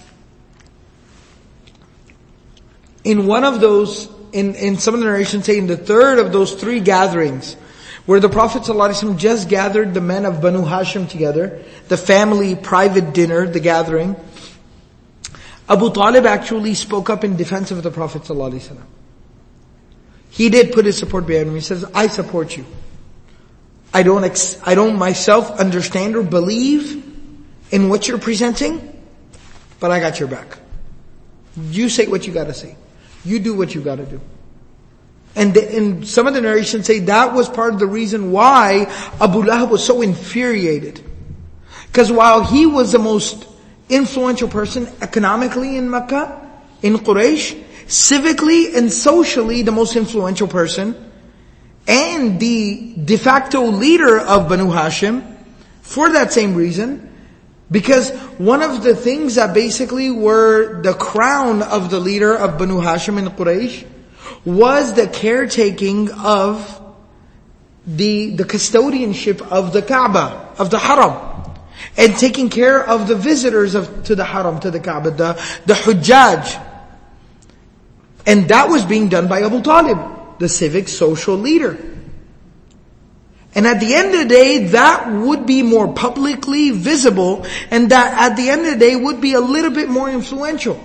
in one of those, in, in some of the narrations say in the third of those three gatherings, where the Prophet ﷺ just gathered the men of Banu Hashim together, the family private dinner, the gathering, Abu Talib actually spoke up in defense of the Prophet ﷺ. He did put his support behind him. He says, I support you. I don't, ex- I don't myself understand or believe in what you're presenting, but I got your back. You say what you gotta say. You do what you gotta do. And, the, and some of the narrations say that was part of the reason why Abu Lahab was so infuriated. Because while he was the most influential person economically in Mecca, in Quraysh, civically and socially the most influential person, and the de facto leader of Banu Hashim, for that same reason, because one of the things that basically were the crown of the leader of Banu Hashim in Quraysh was the caretaking of the, the custodianship of the Kaaba, of the Haram, and taking care of the visitors of, to the Haram, to the Kaaba, the, the Hujjaj. And that was being done by Abu Talib, the civic social leader. And at the end of the day, that would be more publicly visible, and that at the end of the day would be a little bit more influential.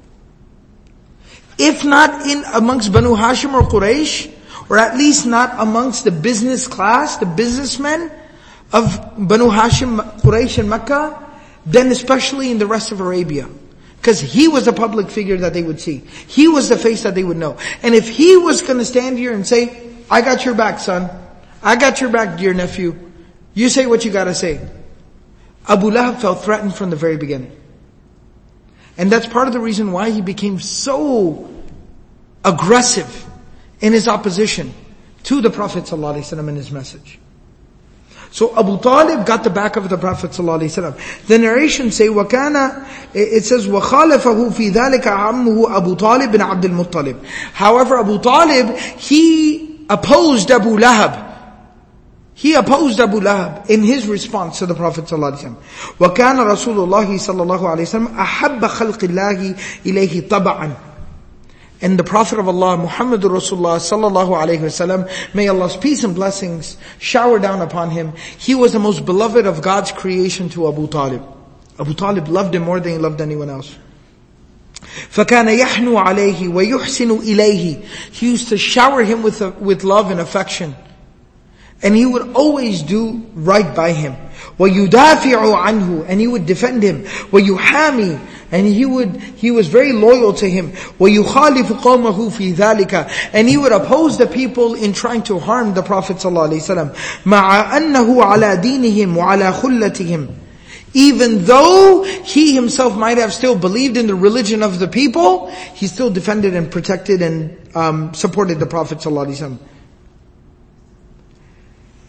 If not in amongst Banu Hashim or Quraysh, or at least not amongst the business class, the businessmen of Banu Hashim, Quraysh and Mecca, then especially in the rest of Arabia. Because he was a public figure that they would see. He was the face that they would know. And if he was going to stand here and say, I got your back, son. I got your back, dear nephew. You say what you gotta say. Abu Lahab felt threatened from the very beginning. And that's part of the reason why he became so aggressive in his opposition to the Prophet ﷺ and his message. So Abu Talib got the back of the Prophet ﷺ. The narrations say, وَكَانَ, it says, وَخَالَفَهُ فِي ذَلِكَ عَمُّهُ أَبُو طَالِبٍ bin Abdul Muttalib. However, Abu Talib, he opposed Abu Lahab. He opposed Abu Lahab in his response to the Prophet ﷺ. وَكَانَ رَسُولُ اللَّهِ صَلَّى اللَّهُ عَلَيْهِ وسلم أَحَبَّ خَلْقِ اللَّهِ إِلَيْهِ طَبَعًا. And the Prophet of Allah, Muhammadur Rasulullah sallallahu alayhi wasallam, may Allah's peace and blessings shower down upon him. He was the most beloved of God's creation to Abu Talib. Abu Talib loved him more than he loved anyone else. فَكَانَ يَحْنُوا عَلَيْهِ وَيُحْسِنُ إِلَيْهِ. He used to shower him with, with love and affection. And he would always do right by him. وَيُدَافِعُ عَنْهُ. And he would defend him. وَيُحَامِي. And he would, he was very loyal to him. وَيُخَالِفُ قَوْمَهُ فِي ذَلِكَ. And he would oppose the people in trying to harm the Prophet ﷺ. مَعَ أَنَّهُ عَلَى دِينِهِمْ وَعَلَى خُلَّتِهِمْ. Even though he himself might have still believed in the religion of the people, he still defended and protected and um, supported the Prophet ﷺ.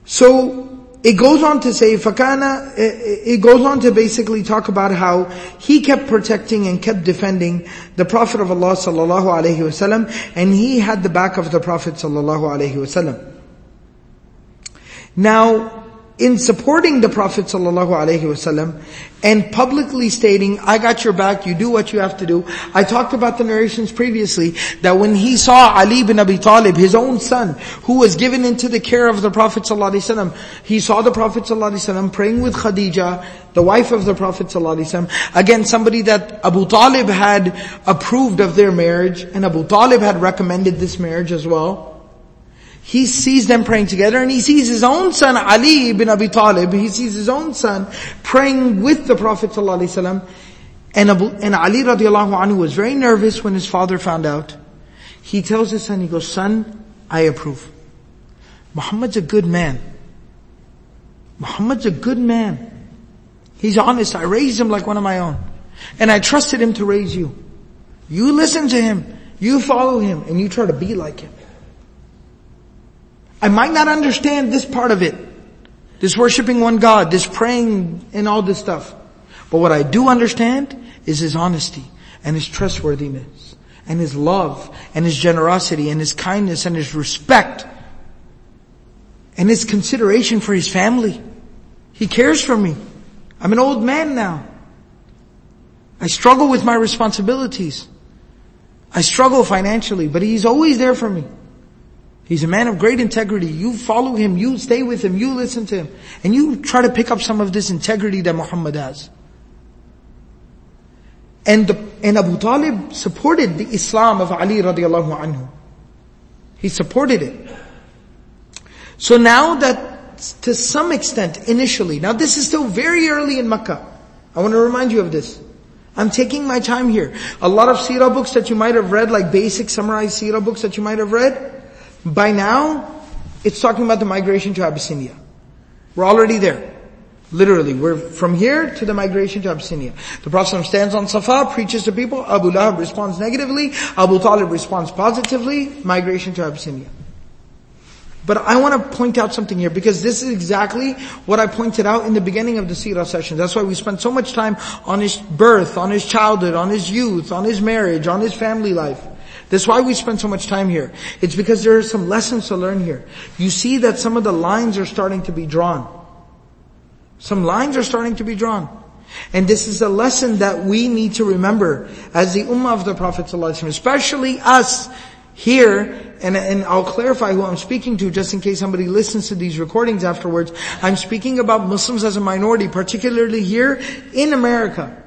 So, it goes on to say, Fakana, it goes on to basically talk about how he kept protecting and kept defending the Prophet of Allah sallallahu alaihi wasallam, and he had the back of the Prophet sallallahu alaihi wasallam. Now, in supporting the Prophet sallallahu alaihi wasallam and publicly stating, I got your back, you do what you have to do. I talked about the narrations previously, that when he saw Ali bin Abi Talib, his own son, who was given into the care of the Prophet sallallahu alaihi wasallam, he saw the Prophet sallallahu alaihi wasallam praying with Khadija, the wife of the Prophet sallallahu alaihi wasallam. Again, somebody that Abu Talib had approved of their marriage, and Abu Talib had recommended this marriage as well. He sees them praying together, and he sees his own son Ali ibn Abi Talib, he sees his own son praying with the Prophet ﷺ. And, Abu, and Ali radiallahu anhu was very nervous when his father found out. He tells his son, he goes, son, I approve. Muhammad's a good man. Muhammad's a good man. He's honest. I raised him like one of my own. And I trusted him to raise you. You listen to him. You follow him. And you try to be like him. I might not understand this part of it. This worshiping one God, this praying and all this stuff. But what I do understand is his honesty and his trustworthiness and his love and his generosity and his kindness and his respect and his consideration for his family. He cares for me. I'm an old man now. I struggle with my responsibilities. I struggle financially, but he's always there for me. He's a man of great integrity. You follow him, you stay with him, you listen to him. And you try to pick up some of this integrity that Muhammad has. And, the, and Abu Talib supported the Islam of Ali radiallahu anhu. He supported it. So now that, to some extent, initially, now this is still very early in Makkah. I want to remind you of this. I'm taking my time here. A lot of seerah books that you might have read, like basic summarized seerah books that you might have read, by now, it's talking about the migration to Abyssinia. We're already there. Literally, we're from here to the migration to Abyssinia. The Prophet stands on Safa, preaches to people. Abu Lahab responds negatively. Abu Talib responds positively. Migration to Abyssinia. But I want to point out something here, because this is exactly what I pointed out in the beginning of the seerah session. That's why we spent so much time on his birth, on his childhood, on his youth, on his marriage, on his family life. That's why we spend so much time here. It's because there are some lessons to learn here. You see that some of the lines are starting to be drawn. Some lines are starting to be drawn. And this is a lesson that we need to remember as the ummah of the Prophet ﷺ, especially us here. And, and I'll clarify who I'm speaking to just in case somebody listens to these recordings afterwards. I'm speaking about Muslims as a minority, particularly here in America.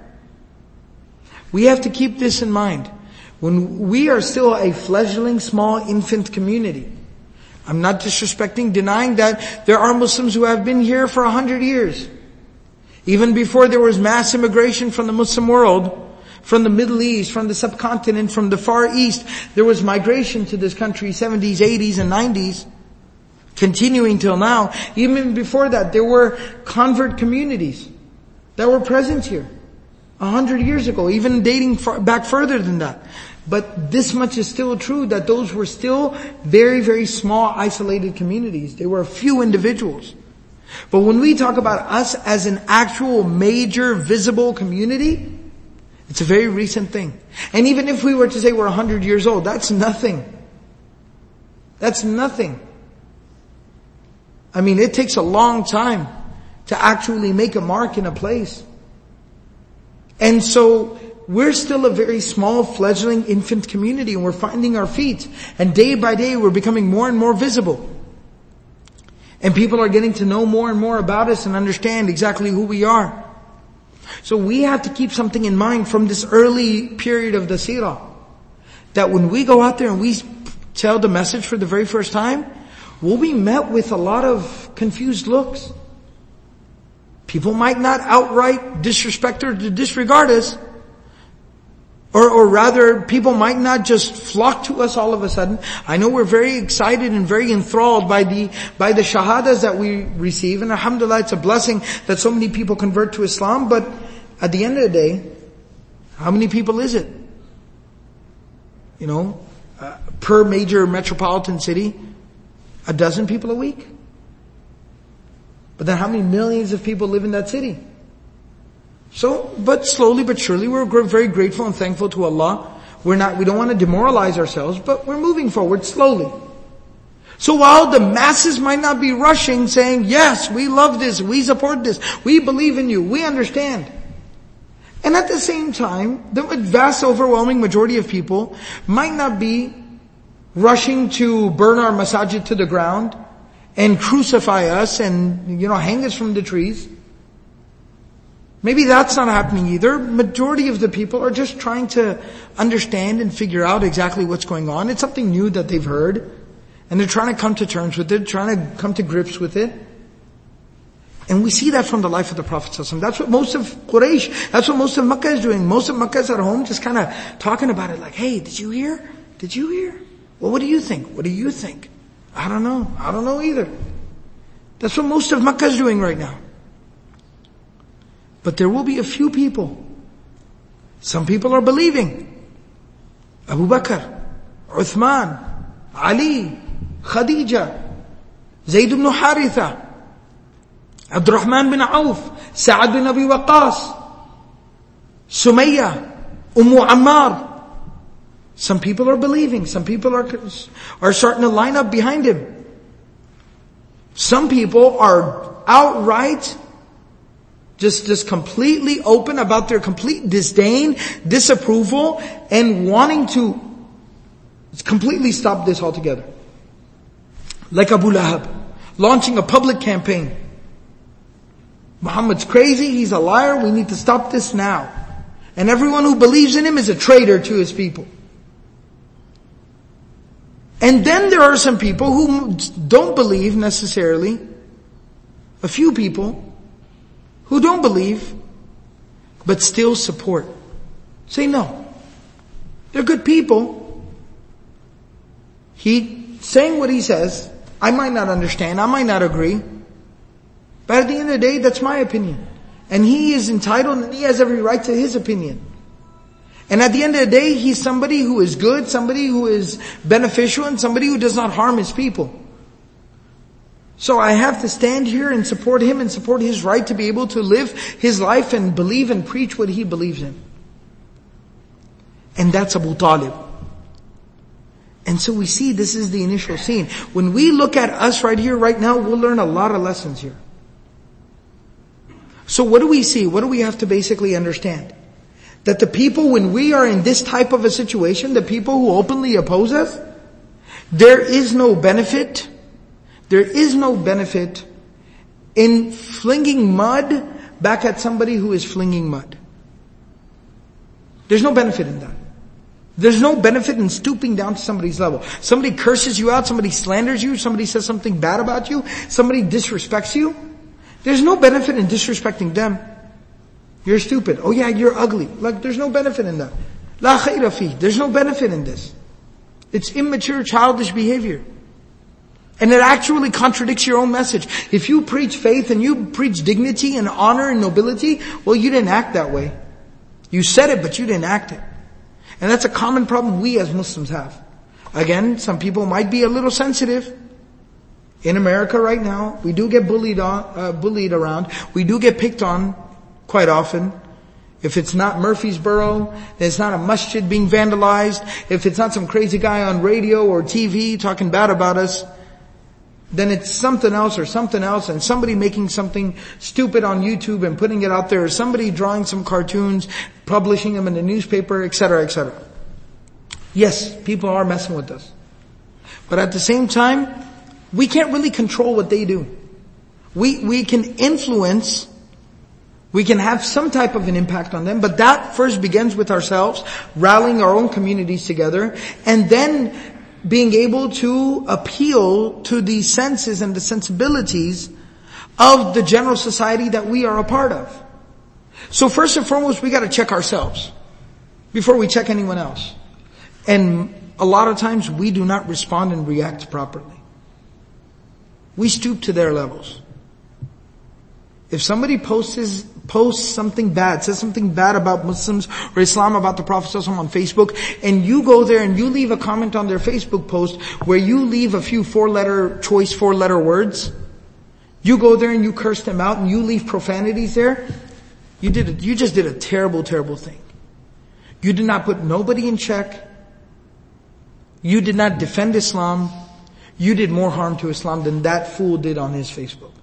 We have to keep this in mind. When we are still a fledgling, small, infant community. I'm not disrespecting, denying that there are Muslims who have been here for a hundred years. Even before there was mass immigration from the Muslim world, from the Middle East, from the subcontinent, from the Far East, there was migration to this country, seventies, eighties, and nineties, continuing till now. Even before that, there were convert communities that were present here a hundred years ago, even dating far, back further than that. But this much is still true, that those were still very, very small, isolated communities. They were a few individuals. But when we talk about us as an actual major, visible community, it's a very recent thing. And even if we were to say we're a hundred years old, that's nothing. That's nothing. I mean, it takes a long time to actually make a mark in a place. And so, we're still a very small, fledgling, infant community, and we're finding our feet. And day by day, we're becoming more and more visible. And people are getting to know more and more about us and understand exactly who we are. So we have to keep something in mind from this early period of the seerah. That when we go out there and we tell the message for the very first time, we'll be met with a lot of confused looks. People might not outright disrespect or disregard us. Or, or rather, people might not just flock to us all of a sudden. I know we're very excited and very enthralled by the, by the shahadas that we receive. And alhamdulillah, it's a blessing that so many people convert to Islam. But at the end of the day, how many people is it? You know, uh, per major metropolitan city, a dozen people a week. But then how many millions of people live in that city? So, but slowly but surely we're very grateful and thankful to Allah. We're not, we don't want to demoralize ourselves, but we're moving forward slowly. So while the masses might not be rushing saying, yes, we love this, we support this, we believe in you, we understand. And at the same time, the vast overwhelming majority of people might not be rushing to burn our masajid to the ground and crucify us and, you know, hang us from the trees. Maybe that's not happening either. Majority of the people are just trying to understand and figure out exactly what's going on. It's something new that they've heard. And they're trying to come to terms with it, trying to come to grips with it. And we see that from the life of the Prophet ﷺ. That's what most of Quraysh, that's what most of Makkah is doing. Most of Makkah is at home just kind of talking about it like, hey, did you hear? Did you hear? Well, what do you think? What do you think? I don't know. I don't know either. That's what most of Makkah is doing right now. But there will be a few people. Some people are believing. Abu Bakr, Uthman, Ali, Khadija, Zayd ibn Haritha, Abdurrahman bin Auf, Sa'ad bin Abi Waqqas, Sumayya, Ummu Ammar. Some people are believing. Some people are, are starting to line up behind him. Some people are outright just, just completely open about their complete disdain, disapproval, and wanting to completely stop this altogether. Like Abu Lahab, launching a public campaign. Muhammad's crazy, he's a liar, we need to stop this now. And everyone who believes in him is a traitor to his people. And then there are some people who don't believe necessarily, a few people who don't believe, but still support. Say no. They're good people. He saying what he says, I might not understand, I might not agree, but at the end of the day, that's my opinion. And he is entitled and he has every right to his opinion. And at the end of the day, he's somebody who is good, somebody who is beneficial, and somebody who does not harm his people. So I have to stand here and support him and support his right to be able to live his life and believe and preach what he believes in. And that's Abu Talib. And so we see this is the initial scene. When we look at us right here, right now, we'll learn a lot of lessons here. So what do we see? What do we have to basically understand? That the people, when we are in this type of a situation, the people who openly oppose us, there is no benefit, there is no benefit in flinging mud back at somebody who is flinging mud. There's no benefit in that. There's no benefit in stooping down to somebody's level. Somebody curses you out, somebody slanders you, somebody says something bad about you, somebody disrespects you. There's no benefit in disrespecting them. You're stupid. Oh yeah, you're ugly. Like, there's no benefit in that. La khayra fi. There's no benefit in this. It's immature, childish behavior. And it actually contradicts your own message. If you preach faith and you preach dignity and honor and nobility, well, you didn't act that way. You said it, but you didn't act it. And that's a common problem we as Muslims have. Again, some people might be a little sensitive. In America right now, we do get bullied on, uh, bullied around. We do get picked on quite often. If it's not Murfreesboro, then it's not a masjid being vandalized. If it's not some crazy guy on radio or T V talking bad about us, then it's something else or something else, and somebody making something stupid on YouTube and putting it out there, or somebody drawing some cartoons, publishing them in the newspaper, et cetera, et cetera. Yes, people are messing with us. But at the same time, we can't really control what they do. We, we can influence, we can have some type of an impact on them, but that first begins with ourselves, rallying our own communities together, and then being able to appeal to the senses and the sensibilities of the general society that we are a part of. So first and foremost, we got to check ourselves before we check anyone else. And a lot of times we do not respond and react properly. We stoop to their levels. If somebody posts posts something bad, says something bad about Muslims or Islam, about the Prophet ﷺ on Facebook, and you go there and you leave a comment on their Facebook post where you leave a few four-letter, choice four-letter words, you go there and you curse them out and you leave profanities there, you did a, you just did a terrible, terrible thing. You did not put nobody in check. You did not defend Islam. You did more harm to Islam than that fool did on his Facebook.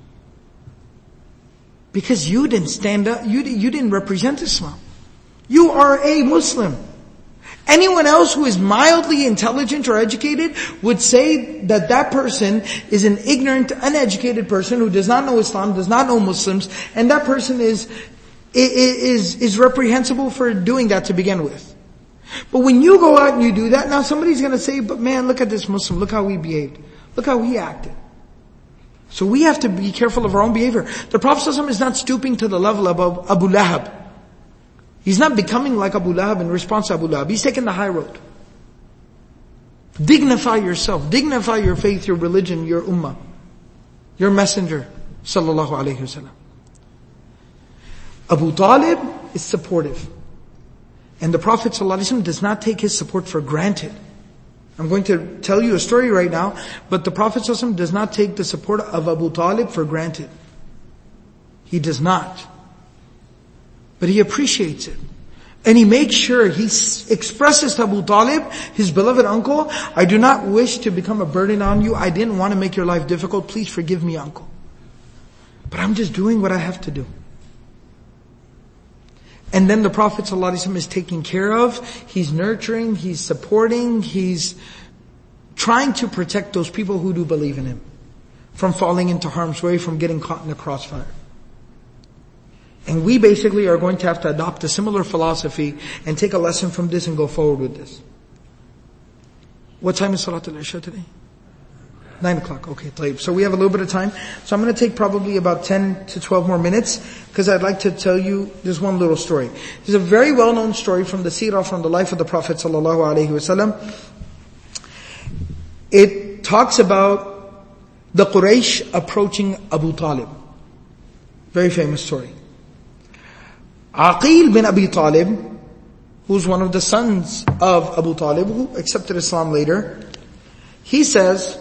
Because you didn't stand up, you, you didn't represent Islam. You are a Muslim. Anyone else who is mildly intelligent or educated would say that that person is an ignorant, uneducated person who does not know Islam, does not know Muslims, and that person is, is, is reprehensible for doing that to begin with. But when you go out and you do that, now somebody's gonna say, but man, look at this Muslim, look how he behaved. Look how he acted. So we have to be careful of our own behavior. The Prophet ﷺ is not stooping to the level of Abu Lahab. He's not becoming like Abu Lahab in response to Abu Lahab. He's taking the high road. Dignify yourself. Dignify your faith, your religion, your ummah. Your messenger. Sallallahu alayhi wasallam. Abu Talib is supportive. And the Prophet ﷺ does not take his support for granted. I'm going to tell you a story right now, but the Prophet ﷺ does not take the support of Abu Talib for granted. He does not. But he appreciates it. And he makes sure, he expresses to Abu Talib, his beloved uncle, I do not wish to become a burden on you. I didn't want to make your life difficult. Please forgive me, uncle. But I'm just doing what I have to do. And then the Prophet ﷺ is taking care of, he's nurturing, he's supporting, he's trying to protect those people who do believe in him from falling into harm's way, from getting caught in the crossfire. And we basically are going to have to adopt a similar philosophy and take a lesson from this and go forward with this. What time is Salatul Isha today? Nine o'clock, okay, طيب. So we have a little bit of time. So I'm going to take probably about ten to twelve more minutes, because I'd like to tell you this one little story. This is a very well-known story from the seerah, from the life of the Prophet sallallahu alaihi wasallam. It talks about the Quraysh approaching Abu Talib. Very famous story. Aqil bin Abi Talib, who's one of the sons of Abu Talib, who accepted Islam later, he says,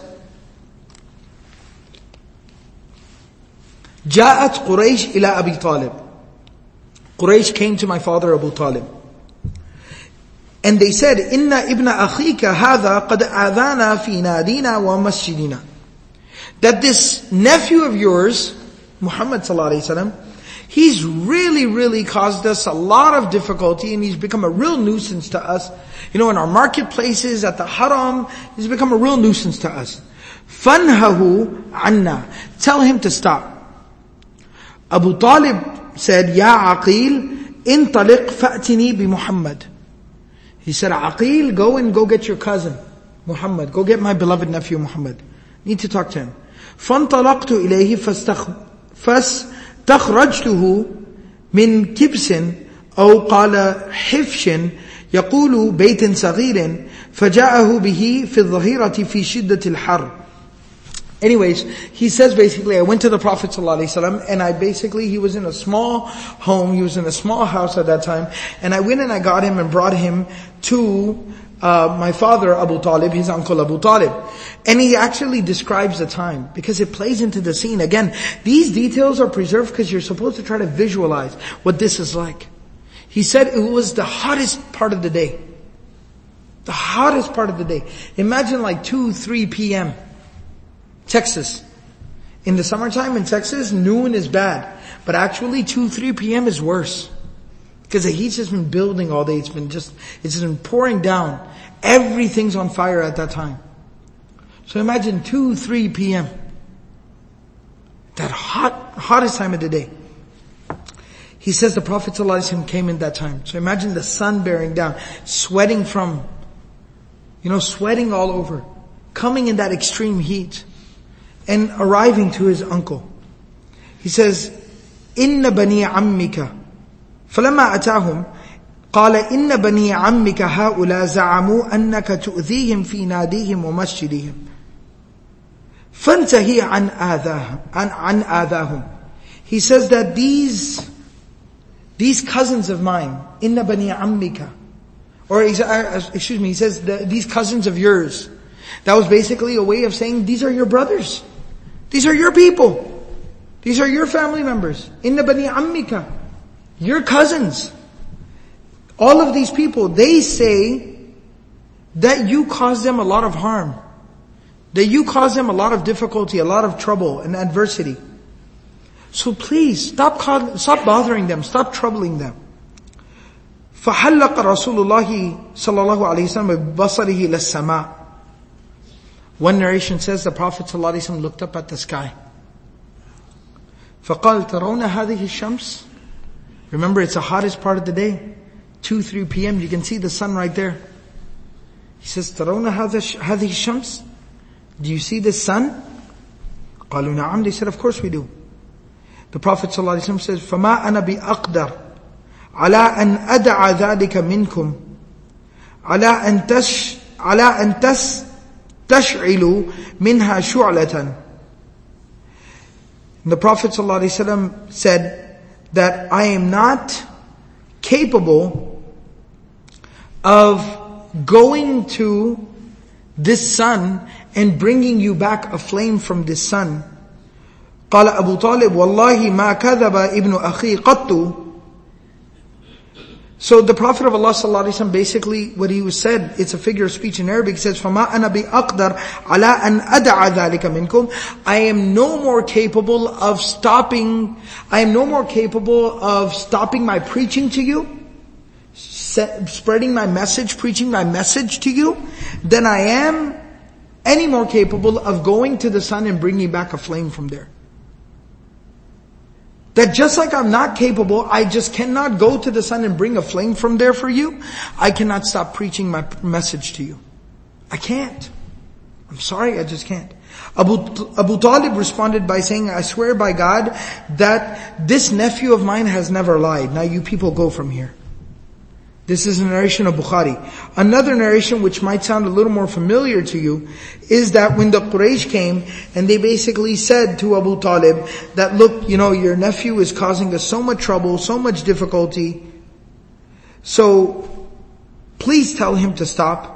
جاءت قريش إلى أبي طالب. Quraysh came to my father Abu Talib. And they said, إن ابن أخيك هذا قد آذانا في نادينا ومسجدنا. That this nephew of yours, Muhammad sallallahu alaihi wasallam, he's really, really caused us a lot of difficulty, and he's become a real nuisance to us. You know, in our marketplaces, at the haram, he's become a real nuisance to us. فَانْهَهُ عَنَّا. Tell him to stop. Abu Talib said, Ya Aqil, intaliq fa'tini bi Muhammad. He said, Aqil, go and go get your cousin, Muhammad. Go get my beloved nephew, Muhammad. Need to talk to him. فَانْطَلَقْتُ إِلَيْهِ فَاسْتَخْرَجْتُهُ مِنْ كِبْسٍ أو قال حفش يقول بيت صغير فجاءه به في الظهيرة في شدة الحر. Anyways, he says basically, I went to the Prophet ﷺ, and I basically, he was in a small home, he was in a small house at that time, and I went and I got him and brought him to uh, my father Abu Talib, his uncle Abu Talib. And he actually describes the time, because it plays into the scene. Again, these details are preserved because you're supposed to try to visualize what this is like. He said it was the hottest part of the day. The hottest part of the day. Imagine like two, three p.m. Texas. In the summertime in Texas, noon is bad. But actually two, three p.m. is worse. Because the heat's just been building all day. It's been just, it's just been pouring down. Everything's on fire at that time. So imagine two, three p.m. That hot, hottest time of the day. He says the Prophet ﷺ came in that time. So imagine the sun bearing down, sweating from, you know, sweating all over. Coming in that extreme heat. And arriving to his uncle. He says, إِنَّ بَنِي عَمِّكَ فَلَمَّا أَتَاهُمْ قَالَ إِنَّ بَنِي عَمِّكَ هَؤُلَا زَعَمُوا أَنَّكَ تُؤْذِيهِمْ فِي نَادِيهِمْ وَمَسْجِدِهِمْ فَانْتَهِي عَنْ آذَاهُمْ عَنْ آذَاهُمْ. He says that these, these cousins of mine, إِنَّ بَنِي عَمِّكَ, or excuse me, he says that these cousins of yours, that was basically a way of saying, these are your brothers. These are your people. These are your family members. Inna bani ammika. Your cousins. All of these people, they say that you cause them a lot of harm. That you cause them a lot of difficulty, a lot of trouble and adversity. So please, stop stop bothering them, stop troubling them. فَحَلَّقَ رَسُولُ اللَّهِ صَلَّى اللَّهُ عَلَيْهِ وسلم بِبَصَرِهِ لِلسَّمَاءِ. One narration says the Prophet ﷺ looked up at the sky. فَقَالْ تَرَوْنَ هَذِهِ الشَّمْسِ. Remember, it's the hottest part of the day. two, three p.m. You can see the sun right there. He says, تَرَوْنَ هَذِهِ الشَّمْسِ. Do you see the sun? قَالُوا نَعَمْ. They said, of course we do. The Prophet ﷺ says, فَمَا أَنَا بِأَقْدَرْ عَلَىٰ أَنْ أَدَعَ ذَلِكَ مِنْكُمْ عَلَىٰ أَنْ تَشْ عَلَىٰ أَنْ تَسْ تَشْعِلُوا مِنْهَا شُعْلَةً. The Prophet ﷺ said that I am not capable of going to this sun and bringing you back a flame from this sun. قال أبو طالب والله ما كذب ابن أخي قط. So the Prophet of Allah sallallahu alaihi wasallam, basically what he was said, it's a figure of speech in Arabic. It says, فَمَا أَنَا بِأَقْدَرْ عَلَىٰ أَنْ أَدَعَ ذَلِكَ مِنْكُمْ. I am no more capable of stopping, I am no more capable of stopping my preaching to you, spreading my message, preaching my message to you, than I am any more capable of going to the sun and bringing back a flame from there. That just like I'm not capable, I just cannot go to the sun and bring a flame from there for you, I cannot stop preaching my message to you. I can't. I'm sorry, I just can't. Abu, Abu Talib responded by saying, I swear by God that this nephew of mine has never lied. Now you people go from here. This is a narration of Bukhari. Another narration which might sound a little more familiar to you is that when the Quraysh came and they basically said to Abu Talib that, look, you know, your nephew is causing us so much trouble, so much difficulty. So please tell him to stop.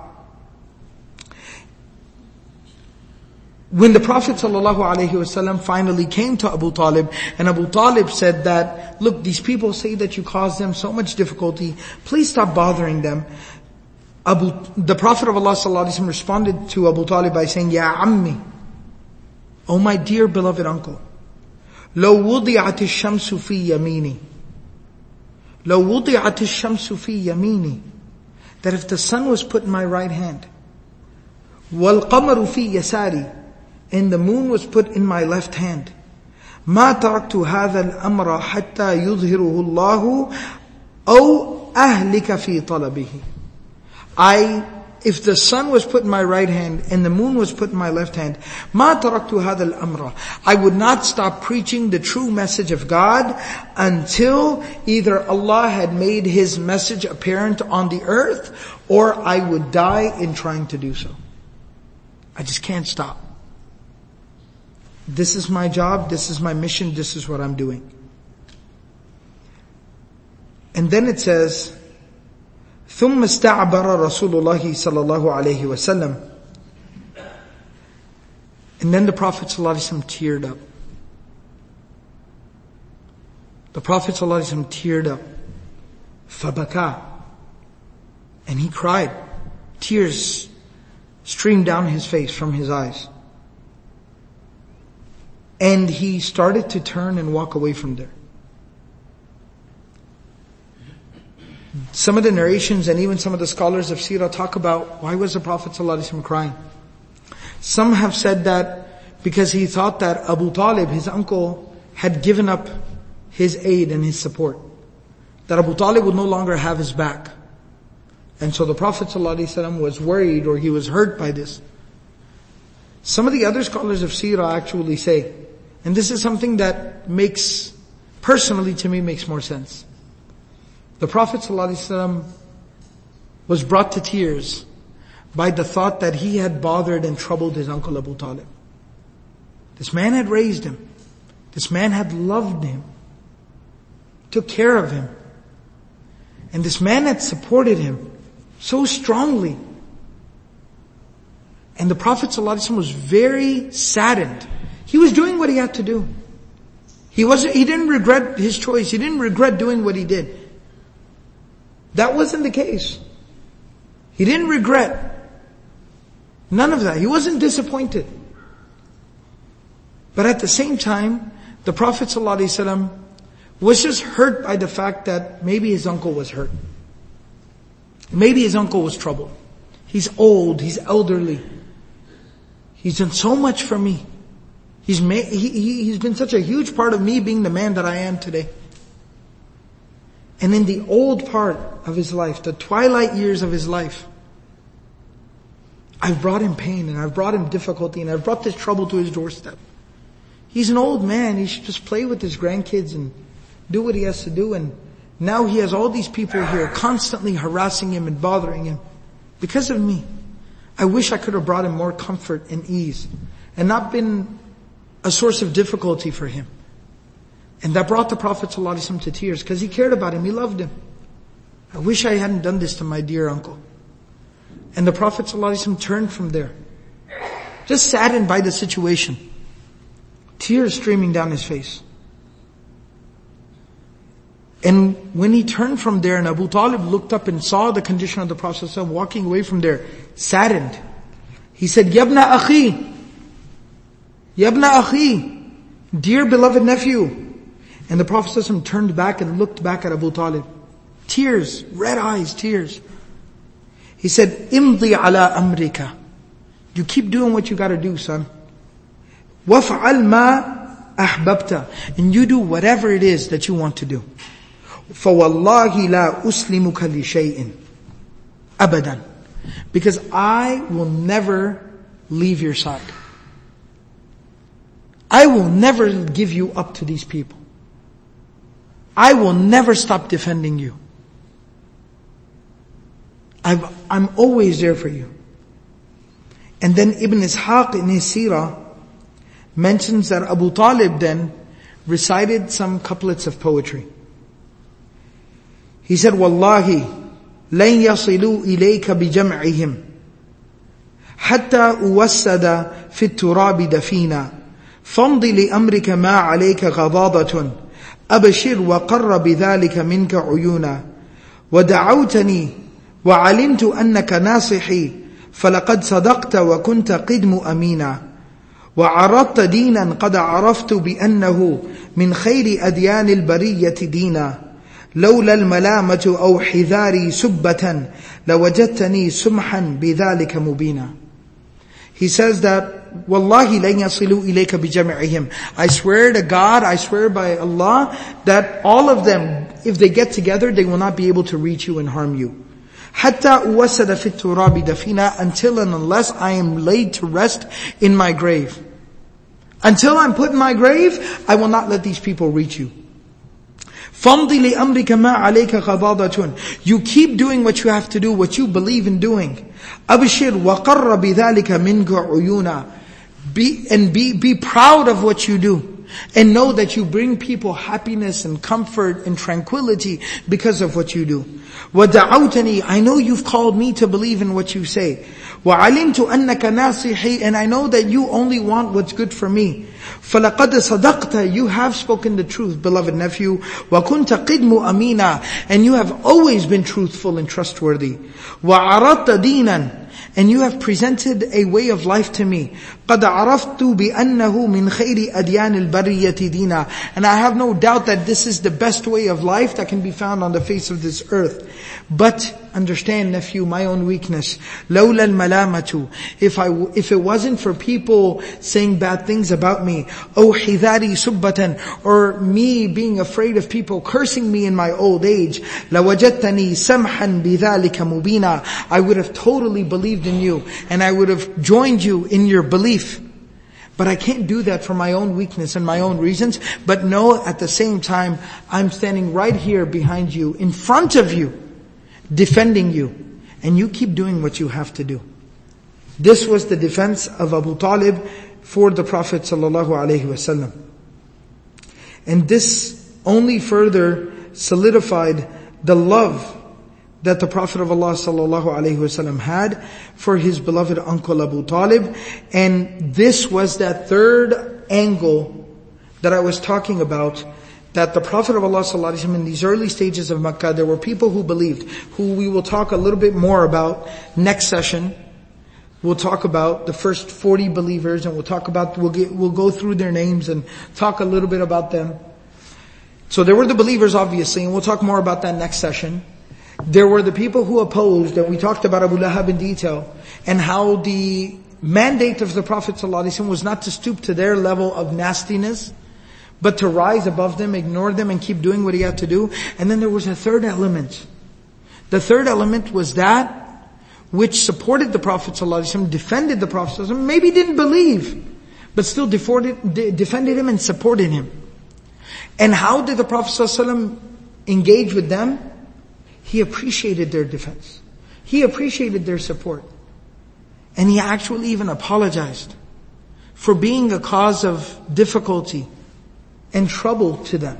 When the Prophet ﷺ finally came to Abu Talib, and Abu Talib said that, look, these people say that you caused them so much difficulty, please stop bothering them. Abu, the Prophet of Allah ﷺ responded to Abu Talib by saying, Ya ammi, oh my dear beloved uncle, لو وضعت الشمس في يميني, لو وضعت الشمس في يميني, that if the sun was put in my right hand, والقمر في يساري, and the moon was put in my left hand, ما تركت هذا الأمر حتى يظهره الله أو أهلك في طلبه. I, if the sun was put in my right hand and the moon was put in my left hand, ما تركت هذا الأمر, I would not stop preaching the true message of God until either Allah had made His message apparent on the earth, or I would die in trying to do so. I just can't stop. This is my job, this is my mission, this is what I'm doing. And then it says, ثُمَّ اسْتَعْبَرَ رَسُولُ اللَّهِ صَلَّى اللَّهُ عَلَيْهِ وَسَلَّمَ. And then the Prophet ﷺ teared up. The Prophet ﷺ teared up. فَبَكَى. And he cried. Tears streamed down his face from his eyes. And he started to turn and walk away from there. Some of the narrations and even some of the scholars of Sirah talk about why was the Prophet ﷺ crying. Some have said that because he thought that Abu Talib, his uncle, had given up his aid and his support. That Abu Talib would no longer have his back. And so the Prophet ﷺ was worried, or he was hurt by this. Some of the other scholars of Sirah actually say, and this is something that makes, personally to me, makes more sense. The Prophet ﷺ was brought to tears by the thought that he had bothered and troubled his uncle Abu Talib. This man had raised him. This man had loved him, took care of him. And this man had supported him so strongly. And the Prophet ﷺ was very saddened. He was doing what he had to do. He wasn't, he didn't regret his choice. He didn't regret doing what he did. That wasn't the case. He didn't regret. None of that. He wasn't disappointed. But at the same time, the Prophet ﷺ was just hurt by the fact that maybe his uncle was hurt. Maybe his uncle was troubled. He's old, he's elderly. He's done so much for me. He's made, he, he, he's been such a huge part of me being the man that I am today. And in the old part of his life, the twilight years of his life, I've brought him pain and I've brought him difficulty and I've brought this trouble to his doorstep. He's an old man. He should just play with his grandkids and do what he has to do. And now he has all these people here constantly harassing him and bothering him because of me. I wish I could have brought him more comfort and ease and not been a source of difficulty for him. And that brought the Prophet ﷺ to tears because he cared about him. He loved him. I wish I hadn't done this to my dear uncle. And the Prophet ﷺ turned from there, just saddened by the situation, tears streaming down his face. And when he turned from there and Abu Talib looked up and saw the condition of the Prophet ﷺ walking away from there, saddened, he said, Yabna akhi, Yabna akhi, dear beloved nephew. And the Prophet ﷺ turned back and looked back at Abu Talib. Tears, red eyes, tears. He said, Imdi ala amrika. You keep doing what you gotta do, son. Waf'al ma ahbabta. And you do whatever it is that you want to do. فَوَاللَّهِ لَا أُسْلِمُكَ لِشَيْءٍ أَبَدًا. Because I will never leave your side. I will never give you up to these people. I will never stop defending you. I've, I'm always there for you. And then Ibn Ishaq in his seerah mentions that Abu Talib then recited some couplets of poetry. He said, Wallahi, لن يصلوا إليك بجمعهم حتى أوسد في التراب دفينا فامض لأمرك ما عليك غضاضة أبشر وقر بذلك منك عيونا ودعوتني وعلمت أنك ناصحي فلقد صدقت وكنت قدم أمينا وعرضت دينا قد عرفت بأنه من خير أديان البرية دينا لولا الملامة أو حذاري سبة لوجدتني سمحا بذلك مبينا. He says that Wallahi لن يصلوا إليك بجمعهم. I swear to God, I swear by Allah, that all of them, if they get together, they will not be able to reach you and harm you. حتى أوسد في التراب دفينا. Until and unless I am laid to rest in my grave. Until I'm put in my grave, I will not let these people reach you. فَامْضِ لِأَمْرِكَ مَا عَلَيْكَ غَضَاضَةٌ. You keep doing what you have to do, what you believe in doing. أَبْشِرْ وَقَرَّ بِذَلِكَ مِنْكَ عُيُونَ. Be, and be, be proud of what you do. And know that you bring people happiness and comfort and tranquility because of what you do. وَدَعَوْتَنِي. I know you've called me to believe in what you say. وَعَلِمْتُ أَنَّكَ نَاصِحِي. And I know that you only want what's good for me. فَلَقَدْ صَدَقْتَ. You have spoken the truth, beloved nephew. وَكُنْتَ قِدْمُ أَمِينًا. And you have always been truthful and trustworthy. وَعَرَضْتَ دِينًا. And you have presented a way of life to me. قَدْ عَرَفْتُ بِأَنَّهُ مِنْ خَيْرِ أَدْيَانِ الْبَرِيَّةِ دِينًا. And I have no doubt that this is the best way of life that can be found on the face of this earth. But understand, nephew, my own weakness. لَوْلَا الْمَلَامَةُ. If I, if it wasn't for people saying bad things about me, أَوْ حِذَارِي سُبَّةً, or me being afraid of people cursing me in my old age, لَوَجَدْتَنِي سَمْحًا بِذَلِكَ مُبِينًا. I would have totally believed in you, and I would have joined you in your belief. But I can't do that for my own weakness and my own reasons. But know at the same time, I'm standing right here behind you, in front of you, defending you. And you keep doing what you have to do. This was the defense of Abu Talib for the Prophet sallallahu alaihi wasallam. And this only further solidified the love that the Prophet of Allah sallallahu alaihi wasallam had for his beloved uncle Abu Talib. And this was that third angle that I was talking about, that the Prophet of Allah sallallahu alaihi wasallam in these early stages of Makkah, there were people who believed, who we will talk a little bit more about next session. We'll talk about the first forty believers, and we'll talk about, we'll get, we'll go through their names and talk a little bit about them. So there were the believers, obviously, and we'll talk more about that next session. There were the people who opposed, and we talked about Abu Lahab in detail, and how the mandate of the Prophet ﷺ was not to stoop to their level of nastiness, but to rise above them, ignore them, and keep doing what he had to do. And then there was a third element. The third element was that which supported the Prophet ﷺ, defended the Prophet ﷺ, maybe didn't believe, but still defended him and supported him. And how did the Prophet ﷺ engage with them? He appreciated their defense. He appreciated their support. And he actually even apologized for being a cause of difficulty and trouble to them,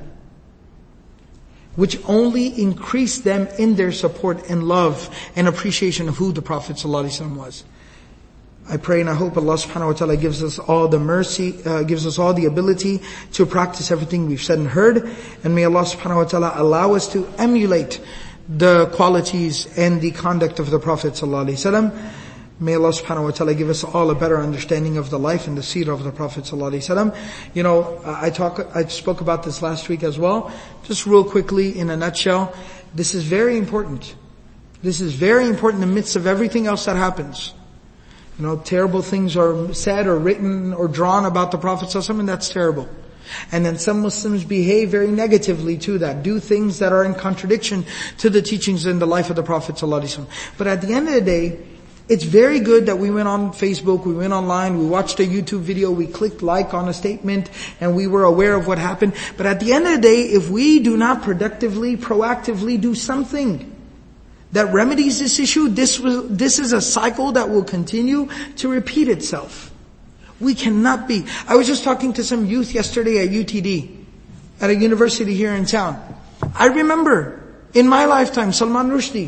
which only increased them in their support and love and appreciation of who the Prophet ﷺ was. I pray and I hope Allah subhanahu wa ta'ala gives us all the mercy, uh, gives us all the ability to practice everything we've said and heard. And may Allah subhanahu wa ta'ala allow us to emulate the qualities and the conduct of the Prophet ﷺ. May Allah subhanahu wa ta'ala give us all a better understanding of the life and the seerah of the Prophet ﷺ. You know, I talk, I spoke about this last week as well. Just real quickly, in a nutshell, this is very important. This is very important in the midst of everything else that happens. You know, terrible things are said or written or drawn about the Prophet ﷺ, and that's terrible. And then some Muslims behave very negatively to that, do things that are in contradiction to the teachings and the life of the Prophet ﷺ. But at the end of the day, it's very good that we went on Facebook, we went online, we watched a YouTube video, we clicked like on a statement, and we were aware of what happened. But at the end of the day, if we do not productively, proactively do something that remedies this issue, this will, this is a cycle that will continue to repeat itself. We cannot be. I was just talking to some youth yesterday at U T D, at a university here in town. I remember, in my lifetime, Salman Rushdie.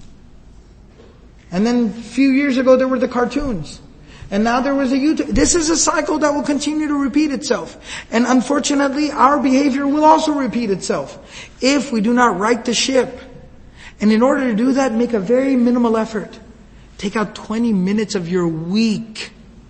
And then a few years ago there were the cartoons. And now there was a YouTube. This is a cycle that will continue to repeat itself. And unfortunately, our behavior will also repeat itself if we do not right the ship. And in order to do that, make a very minimal effort. Take out twenty minutes of your week.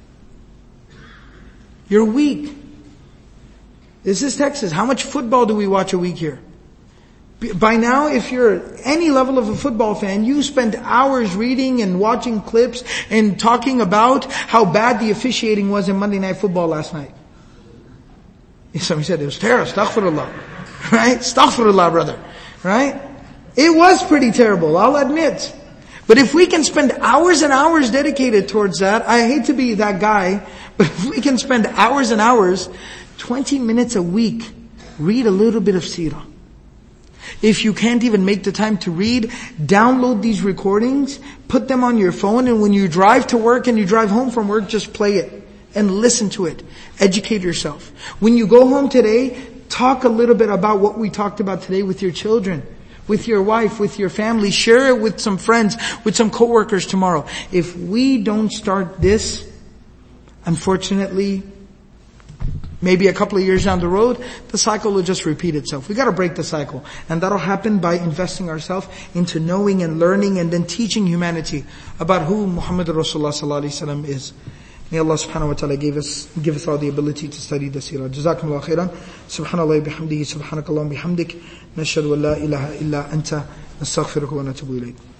Your week. This is Texas. How much football do we watch a week here? By now, if you're any level of a football fan, you spend hours reading and watching clips and talking about how bad the officiating was in Monday Night Football last night. Somebody said it was terrible. Astaghfirullah. Right? Astaghfirullah, brother. Right? It was pretty terrible, I'll admit. But if we can spend hours and hours dedicated towards that, I hate to be that guy, but if we can spend hours and hours, twenty minutes a week, read a little bit of seerah. If you can't even make the time to read, download these recordings, put them on your phone, and when you drive to work and you drive home from work, just play it and listen to it. Educate yourself. When you go home today, talk a little bit about what we talked about today with your children, with your wife, with your family. Share it with some friends, with some coworkers tomorrow. If we don't start this, unfortunately, maybe a couple of years down the road, the cycle will just repeat itself. We gotta break the cycle. And that'll happen by investing ourselves into knowing and learning and then teaching humanity about who Muhammad Rasulullah sallallahu alaihi wasallam is. May Allah subhanahu wa ta'ala give us, give us all the ability to study the seerah. Jazakumullah khairan. Subhanallah bihamdihi, subhanakallahum bihamdik. Nashhadu an la ilaha illa anta, nastaghfiruka wa natubu ilayk.